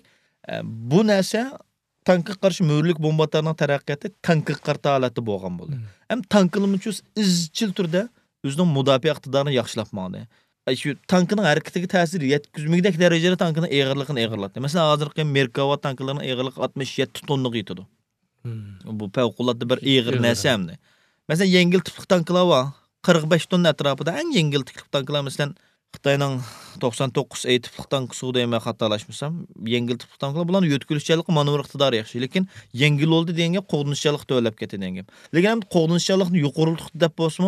J: bu narsa tankga qarshi mo'rlik bombalarning taraqqiyoti tankga qarshi holati bo'lgan bo'ldi. Ham tanklarimiz izchil turda o'zining mudofaa iqtidorini yaxshilabmoqdi. Shu tankning harakatiga ta'sir yetkazmagdek darajada tankning eg'irligini eg'irlatdi. Masalan, hozirgi Merkava tanklarining eg'irligi oltmish yetti tonnaga yetadi. Bu favqulodda bir eg'ir narsa hamda. Masalan, yengil tipli tanklar bor. qirq besh tonna atrofida eng yengil tipli tanklar masalan Xitoyning to'qson to'qqiz A tipli tanki deyman xatolashmasam, yengil tipli tanklar bularning yo'tkilishchalik manevr iqtidori yaxshi, lekin yengil bo'ldi deganga qo'g'dinishchalik to'lab ketadi degan. Lekin qo'g'dinishchalikni yuqoriltib deb bo'lsa,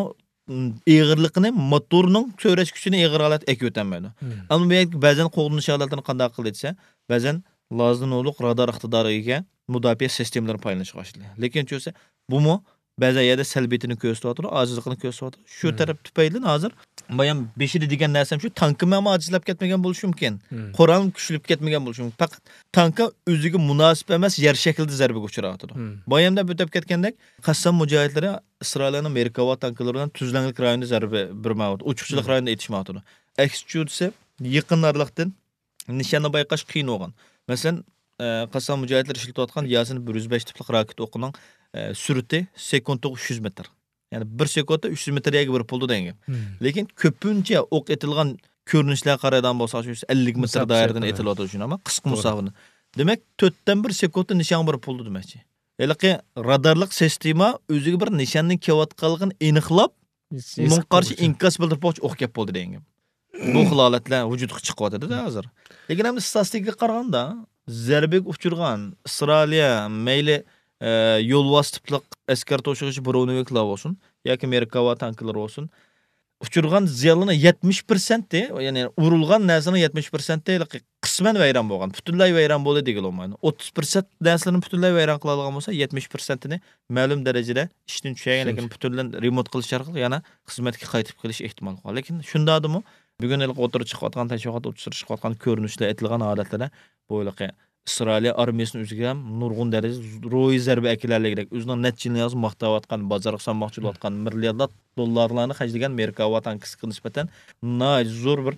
J: egirligini motorning so'rash kuchini egir holat ekib o'tolmaydi. Ammo bu ba'zan qo'llanish holatini qanday qildi desa, ba'zan lozim o'liq radar iqtidoriga mudofaa sistemalarini foydalanishga başlaydi. Lekin cho'sa bu mu ba'zan yerda salbiyatini ko'rsatadi, ojizligini ko'rsatadi. Shu taraf tufayli hozir bayam beshida degan narsam shu tankim ham ojizlab ketmagan bo'lishi mumkin. Qur'on kuchlib ketmagan bo'lishi mumkin. Faqat tankka o'ziga munosib emas yer shaklida zarbaga uchrayotdi. Bayamda o'tib ketgandek Qassam mujohidlari Isroilning Merkava tanklaridan tuzlanlik rayonida zarba bermadi. Uchiqchilik rayonida etishmadi. Aksicha desa yaqin oraliqdan nishonni bayqash qiyin bo'lgan. Masalan, Qassam mujohidlari ishlatayotgan Yasin bir yuz besh tipli raket o'qining sürati sekundda uch yuz metr. Yani bir sekundda uch yuz metrga bir puldi degan. Lekin ko'pincha o'q etilgan ko'rinishlar qaradan bo'lsa, ellik metr doiradan etilyapti uchun, ammo qisqa musofani. Demak, to'rtdan bir sekundda nishon bir puldi demakchi. Ya'ni radarlik sistema o'ziga bir nishonning kelayotganligini aniqlab, unga qarshi inkas bildirib o'q kelib bo'ldi degan. Bu holatlar vujudga chiqyapti-da hozir. Lekin ham statistikaga qaraganda, zarbaga uchirgan Isroiliya mayli yo'lvos tipliq askar to'shig'ichi Bronoviklar bo'lsin yoki Merkava tanklar bo'lsin, uchirgan ziyonini yetmish foiz, ya'ni urilgan narsaning yetmish foiz qisman vayron bo'lgan, butunlay vayron bo'ldi degan olmaydi. o'ttiz foiz narsalarni butunlay vayron qila olgan bo'lsa, yetmish foizini ma'lum darajada ishdan tushagan, lekin butunlay remont qilish orqali yana xizmatga qaytib kelish ehtimoli bor. Lekin shundadimi bugun ilk o'tirib chiqayotgan tashviqot o'tirib chiqayotgan ko'rinishlar aytilgan holatlarda bo'yliqi Isroil armiyasının o'ziga ham nurg'un darajada ro'y zarba akilarligidek o'zining natijini yozib maqtayotgan, bozorga solmoqchi bo'layotgan milliardlab dollarlarni xajlagan Merkava tankisiga nisbatan nay zo'r bir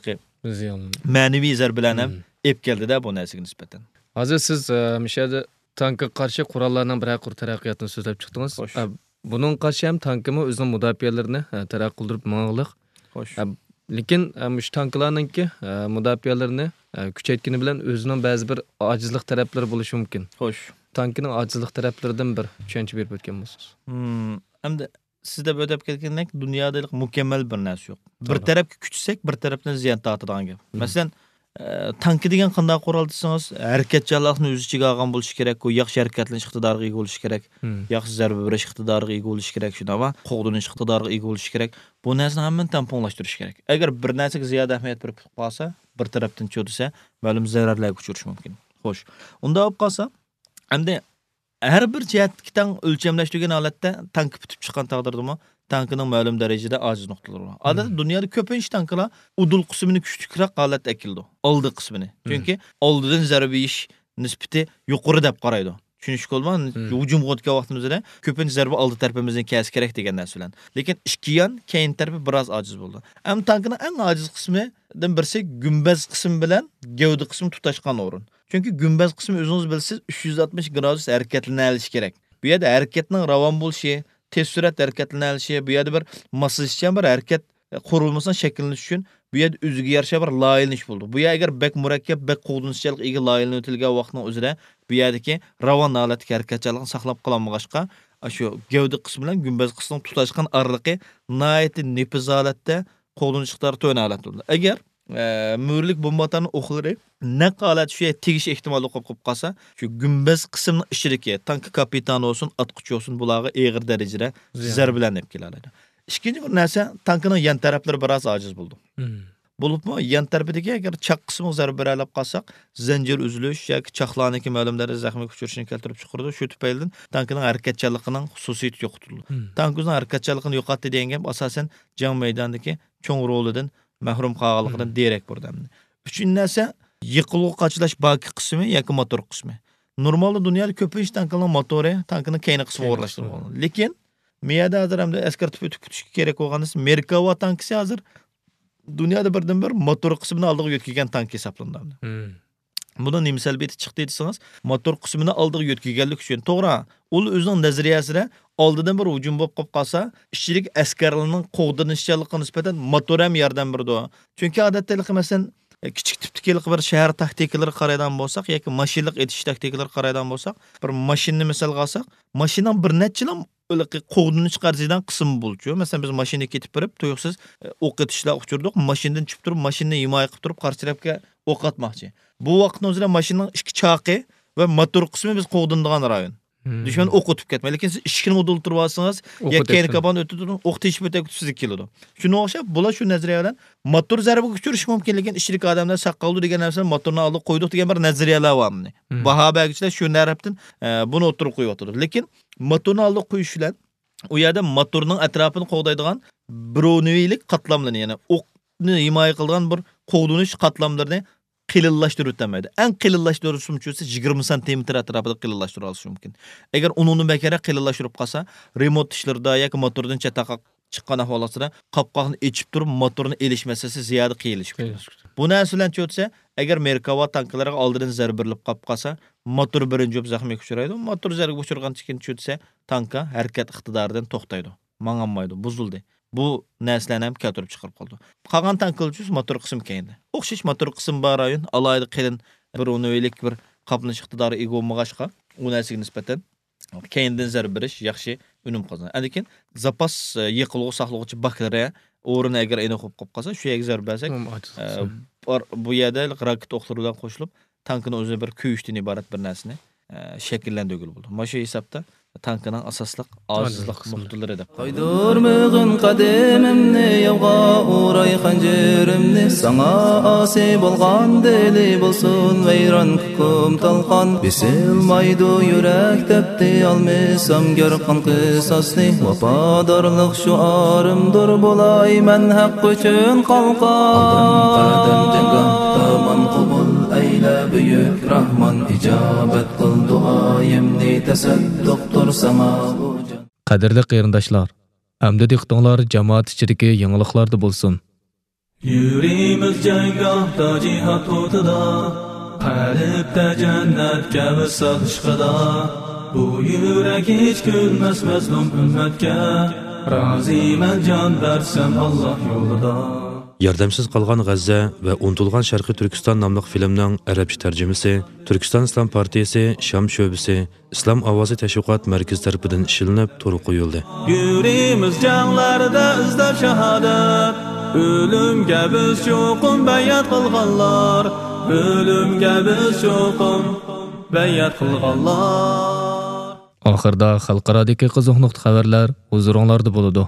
J: ma'naviy zarbalarni ham ep keldi-da bu narsaga nisbatan.
F: Hozir siz mishada tankka qarshi qurollarning bir qur taraqqiyotini so'zlab chiqdingiz. Buning qarshi ham tankimi o'zining mudofialarini taraqqiy qildirib mang'liq. Xo'sh. Lekin mush tanklarninki mudofialarini kuchaytkini bilan o'zining ba'zi bir ojizlik taraflari bo'lishi mumkin. Xo'sh. Tankining ojizlik taraflaridan bir tushuncha berib o'tgan bo'lsangiz.
J: Hmm, hamda sizda bo'dab ketgandek dunyoda mukammal bir narsa yo'q. Bir tarafga kuchsak, bir tarafdan ziyon tortadigan gap. Masalan, tanki degan qanday qurol desangiz, harakatchanlikni o'z ichiga olgan bo'lishi kerak, u yaxshi harakatlanish iqtidoriga ega bo'lishi kerak, yaxshi zarba berish iqtidoriga ega bo'lishi kerak, shunda va qo'g'dinish iqtidoriga ega bo'lishi kerak. Bu narsani hammani tamponlashtirish kerak. Agar bir narsaga ziyoda ahamiyat berib qolsa, bir tarafdan cho'disa, ma'lum zararlarga uchrashi mumkin. Xo'sh. Unda olib qolsa, hamda har bir jihatdan o'lchamlashtirgan holatda tank bitib chiqqan taqdirdami, tankining ma'lum darajada ojiz nuqtalari bor. Odatda dunyoda ko'pincha tanklar udul qismini kuchlikroq holatda ekildi. Oldi qismini. Chunki oldidan zarba yish nisbati yuqori deb qaraydi. Tushunish bo'lgan, hujumga o'tgan vaqtimizda ko'pincha zarba oldi tarafimizdan kelsa kerak degan narsa bilan. Lekin ikki yon keyin tarafi biroz ojiz bo'ldi. Ham tankning eng ojiz qismidan birisi gumbaz qismi bilan gavda qismi tutashgan o'rin. Chunki gumbaz qismi o'zingiz bilsiz uch yuz oltmish gradus harakatlanish kerak. Bu yerda harakatning ravon bo'lishi, tez surat harakatlanishi, bu yerda bir moslashgan bir harakat qurilmasini shakllanish uchun bu yerda o'ziga yarasha bir loyilanish bo'ldi. Bu yer agar bek murakkab, bek qo'g'dinishchilik ega loyilanib vaqtning o'zida bu yerdagi ravon holatdagi harakatchilikni saqlab qolmag'achqa, shu gavda qismi bilan gumbaz qismining tutashgan oraliqi nihoyatda nepiz holatda qo'g'dinishlar to'yna holat bo'ldi. Agar mühürlük bombalarının oxları ne qalat şu tegiş ehtimali qo'yib qo'yib qolsa, shu gumbaz qismning ichidagi tank kapitani olsun, atquchi olsun bularga eg'ir darajada zarbalanib keladi. Ikkinchi bir narsa, tankning yan taraflari biroz ojiz bo'ldi. Bo'libmi, yan tarafidagi agar chaq qismi zarba berib qolsak, zanjir uzilish yoki chaqlarniki ma'lum darajada zaxmga uchrashini keltirib chiqaradi. Shu tufaylidan tankning harakatchanligining xususiyati yo'qotildi. Tankning harakatchanligini yo'qotdi degan gap asosan jang maydonidagi cho'ng rolidan mahrum qolganligidan derak bo'rdamdi. Uchinchi narsa yiqilib qochilash baki qismi yoki motor qismi. Normalda dunyoda ko'pincha tankning motori tankning keyingi qismi o'rlashtirilgan. Lekin miyada hozir hamda askar tufayli kutish kerak bo'lganda Merkava tankisi hozir dunyoda birdan bir motor qismini oldiga yo'tkazgan tank hisoblanadi. Buni nima salbiyati chiqdi desangiz, motor qismini oldiga yo'tkazganlik uchun to'g'ri, u o'zining nazariyasida oldidan bir hujum bo'lib qolib qolsa, ishchilik askarlarning qo'g'dinishchiligiga nisbatan motor ham yordam berdi. Chunki odatda masalan kichik tipdagi bir shahar taktikalari qaraydigan bo'lsak yoki mashinalik etish taktikalari qaraydigan bo'lsak, bir mashinani misol olsak, mashinaning bir nechilam qo'g'dinish qarzidan qism bo'lchi. Masalan, biz mashinaga ketib berib, to'yuqsiz o'q etishlar uchirdik, mashinadan chiqib turib, mashinani himoya qilib turib, qarshi tarafga o'q atmoqchi. Bu vaqtning o'zida mashinaning ikki chaqi va motor qismi biz qo'g'dinadigan rayon. Düşman o'q o'tib ketmaydi. Lekin siz ishkini o'diltirib olsangiz, ya keyin kaban o'tib turib, o'q teshib o'tib sizga keladi. Shunga o'xshab, bular shu nazariya bilan motor zarbaga uchirish mumkin, lekin ishchilik odamlar saqqoldi degan narsani motorni olib qo'ydik degan bir nazariyalar bor. Baho bergichlar shu narafdan buni o'tirib qo'yibdi. Lekin motorni olib qo'yish bilan u yerda motorning atrofini qo'g'daydigan birovnilik qatlamlarni, ya'ni o'qni himoya qilgan bir qo'g'dinish qatlamlarini qilillashtirib o'tmaydi. Eng qilillashtiruvchi uchun yigirma santimetr atrofida qilillashtirib olish mumkin. Agar uni bekara qilillashtirib qolsa, remont ishlarida yoki motordan chataqa chiqqan ahvolida qopqoqni echib turib motorni elish masalasi ziyoda qiyinlashib ketadi. Bu narsa bilan cho'tsa, agar Merkava tanklarga oldidan zarba berilib qolib qolsa, motor birinchi job zaxmiga uchraydi. Motor zarba uchirgandan keyin cho'tsa, tanka harakat iqtidoridan to'xtaydi. Mang'anmaydi, buzildi. Bu narsalarni ham keltirib chiqarib qoldi. Qolgan tanklar uchun motor qism keyindi. O'xshash motor qism bor rayon, alayda qilin bir unuvilik bir qoplanish iqtidori ega bo'lmag'achqa, u narsaga nisbatan keyindan zarba berish yaxshi unum qozonadi. Lekin zapas yiqilg'u saqlovchi bakteriya o'rni agar aniq bo'lib qolib qolsa, shu yerga zarba bersak, bu yerda raket o'qlari bilan qo'shilib, tankning o'zi bir kuyishdan iborat bir narsani shakllantirib bo'ldi. Mana shu hisobda tankining asosliq ojizlik nuqtalari deb
C: Qaydurmag'in qadamimni yovg'a uray xanjirimni sana asi bo'lgan dili bo'lsin vayron hukum talqon bisilmaydu yurak tepdi olmasam garqon qisosni vafodorlik shuarimdir bo'lay man haq uchun qalqon qadam jangga tamam qabul ayla buyuk rahmon ijobat qil duoyimni tasadduqdir
F: Qadrli qarindoshlar, hamda diqqatinglar jamoat ichidagi yangiliklarda bo'lsin.
C: Yurimiz janggohda jihad o'tida, qalbda jannatga visol ishqida. Bu yurak hech kulmas mazlum ummatga, roziman jon bersam Alloh yo'lida.
K: Yordamsiz qolgan G'azza va unutilgan Sharqiy Turkiston nomli filmning arabcha tarjimasi Turkiston Islom partiyasi Sham sho'basi Islom ovozi tashviqot markazi tomonidan ishlanib, to'g'ri qo'yildi.
C: Yurimiz janglarda izlab shahodat, o'limga biz cho'qim bayat qilganlar, o'limga biz cho'qim bayat qilganlar.
F: Oxirda xalqarodagi qiziq xabarlar huzuringlarda bo'ladi.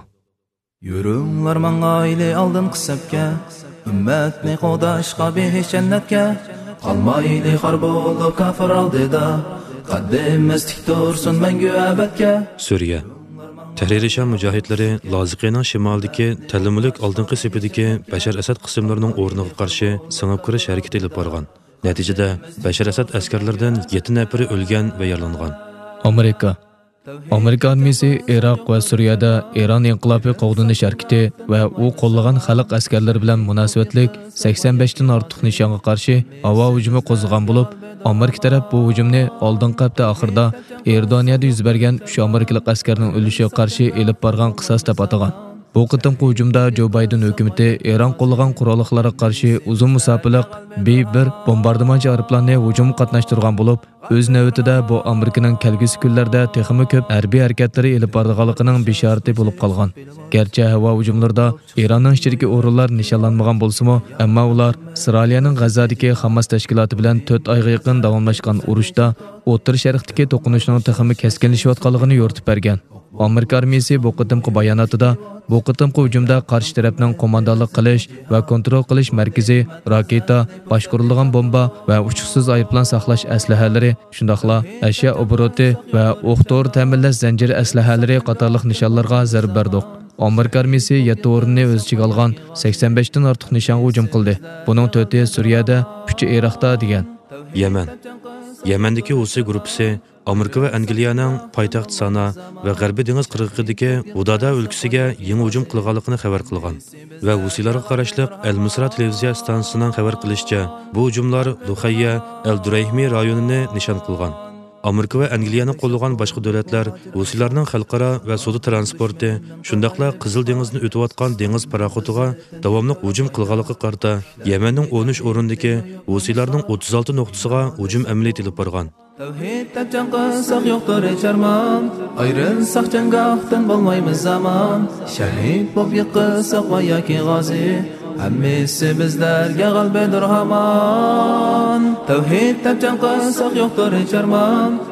C: Yurunglar mang'ayli oldin qisabga, ummatni qo'dashqa behish jannatga, qolmayli xor bo'lib kafir oldida, qaddimiz tik tursin mangu abadga.
K: Suriya Tahriri Sham mujohidlari Loziqining shimolidagi Talimlik oldingi sepidagi Bashar Asad qismlarining o'rniga qarshi singib kirish harakati olib borgan. Natijada Bashar Asad askarlaridan yetti nafari o'lgan va yaralangan.
F: Amerika Amerika armiyasi Iroq va Suriyada Eron inqilobiy qo'g'dinish harakati va u qo'llagan xalq askarlari bilan munosabatlik sakson besh dan ortiq nishonga qarshi havo hujumi qo'zg'agan bo'lib, Amerika taraf bu hujumni oldingi hafta oxirida Erdo'niyada yuz bergan uch amerikalik askarning o'lishiga qarshi elib borgan qisos deb atagan. Bu qitimqi hujumda Joe Biden hukumatı Eron qo'llagan qurolliqlarga qarshi uzun musofirlik B bir bombardimonchi aeroplanni hujum qatnashtirgan bo'lib, o'z navbatida bu Amerikaning kelgusi kunlarda texmi ko'p harbiy harakatlari elib borganligining bishorati bo'lib qolgan. Garchi havo hujumlarida Eronning ichidagi o'rinlar nishonlanmagan bo'lsa-mu, ammo ular Isroilning G'azzodagi Hamas tashkiloti bilan to'rt oyga yaqin davomlashgan urushda O'rta Sharqdagi to'qinishning texmi keskinlashayotganligini yo'ritib bergan. Amerika armiyasi bu qitimqi bayonotida bu qitimqi hujumda qarshi tarafning qo'mondonlik qilish va kontrol qilish markazi, raketa, boshqarilgan bomba va uchuqsiz aeroplan saqlash aslahalari, shundaqla ashyo obroti va o'q-to'r ta'minlash zanjiri aslahalari qatorliq nishonlarga zarba berdi. Amerika armiyasi yetti o'rinni o'z ichiga olgan sakson besh dan ortiq nishonga hujum qildi. Buning to'rti Suriyada, uchi Iroqda degan.
K: Yaman Yamandagi Husi guruhi Amerika va Angliyaning poytaxt Sana va G'arbiy dengiz qirg'og'idagi Udada o'lkasiga yangi hujum qilganligini xabar qilgan va Husilarga qarashli Al-Misra televiziya stansiyasining xabar qilishicha, bu hujumlar Duhayya al-Durayhmi rayonini nishon qilgan. Amerika va Angliyaning qo'llagan boshqa davlatlar Husilarning xalqaro va sudi transporti, shundaqla Qizil dengizni o'tayotgan dengiz paraxotiga davomli hujum qilganligiga qarata Yamanning o'n uch o'rindagi Husilarning o'ttiz olti nuqtasiga hujum amaliyoti olib borgan.
C: Tavhidda jang qilsak yo'qdir charman, ayrilsak janggohdan bo'lmaymiz zaman, shahid bo'lib yiqilsak va yoki g'ozi, hammasi bizlarga g'albadir hamon. Tavhidda jang qilsak yo'qdir charman,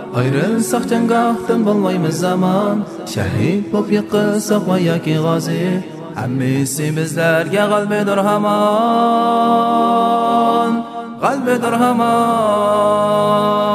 C: ayrılsak cangahtan bolmaymiz zaman. Şehit bop yiqilsak va yoki g'ozi, hammasi bizlarga qalbidir hamon, qalbidir hamon.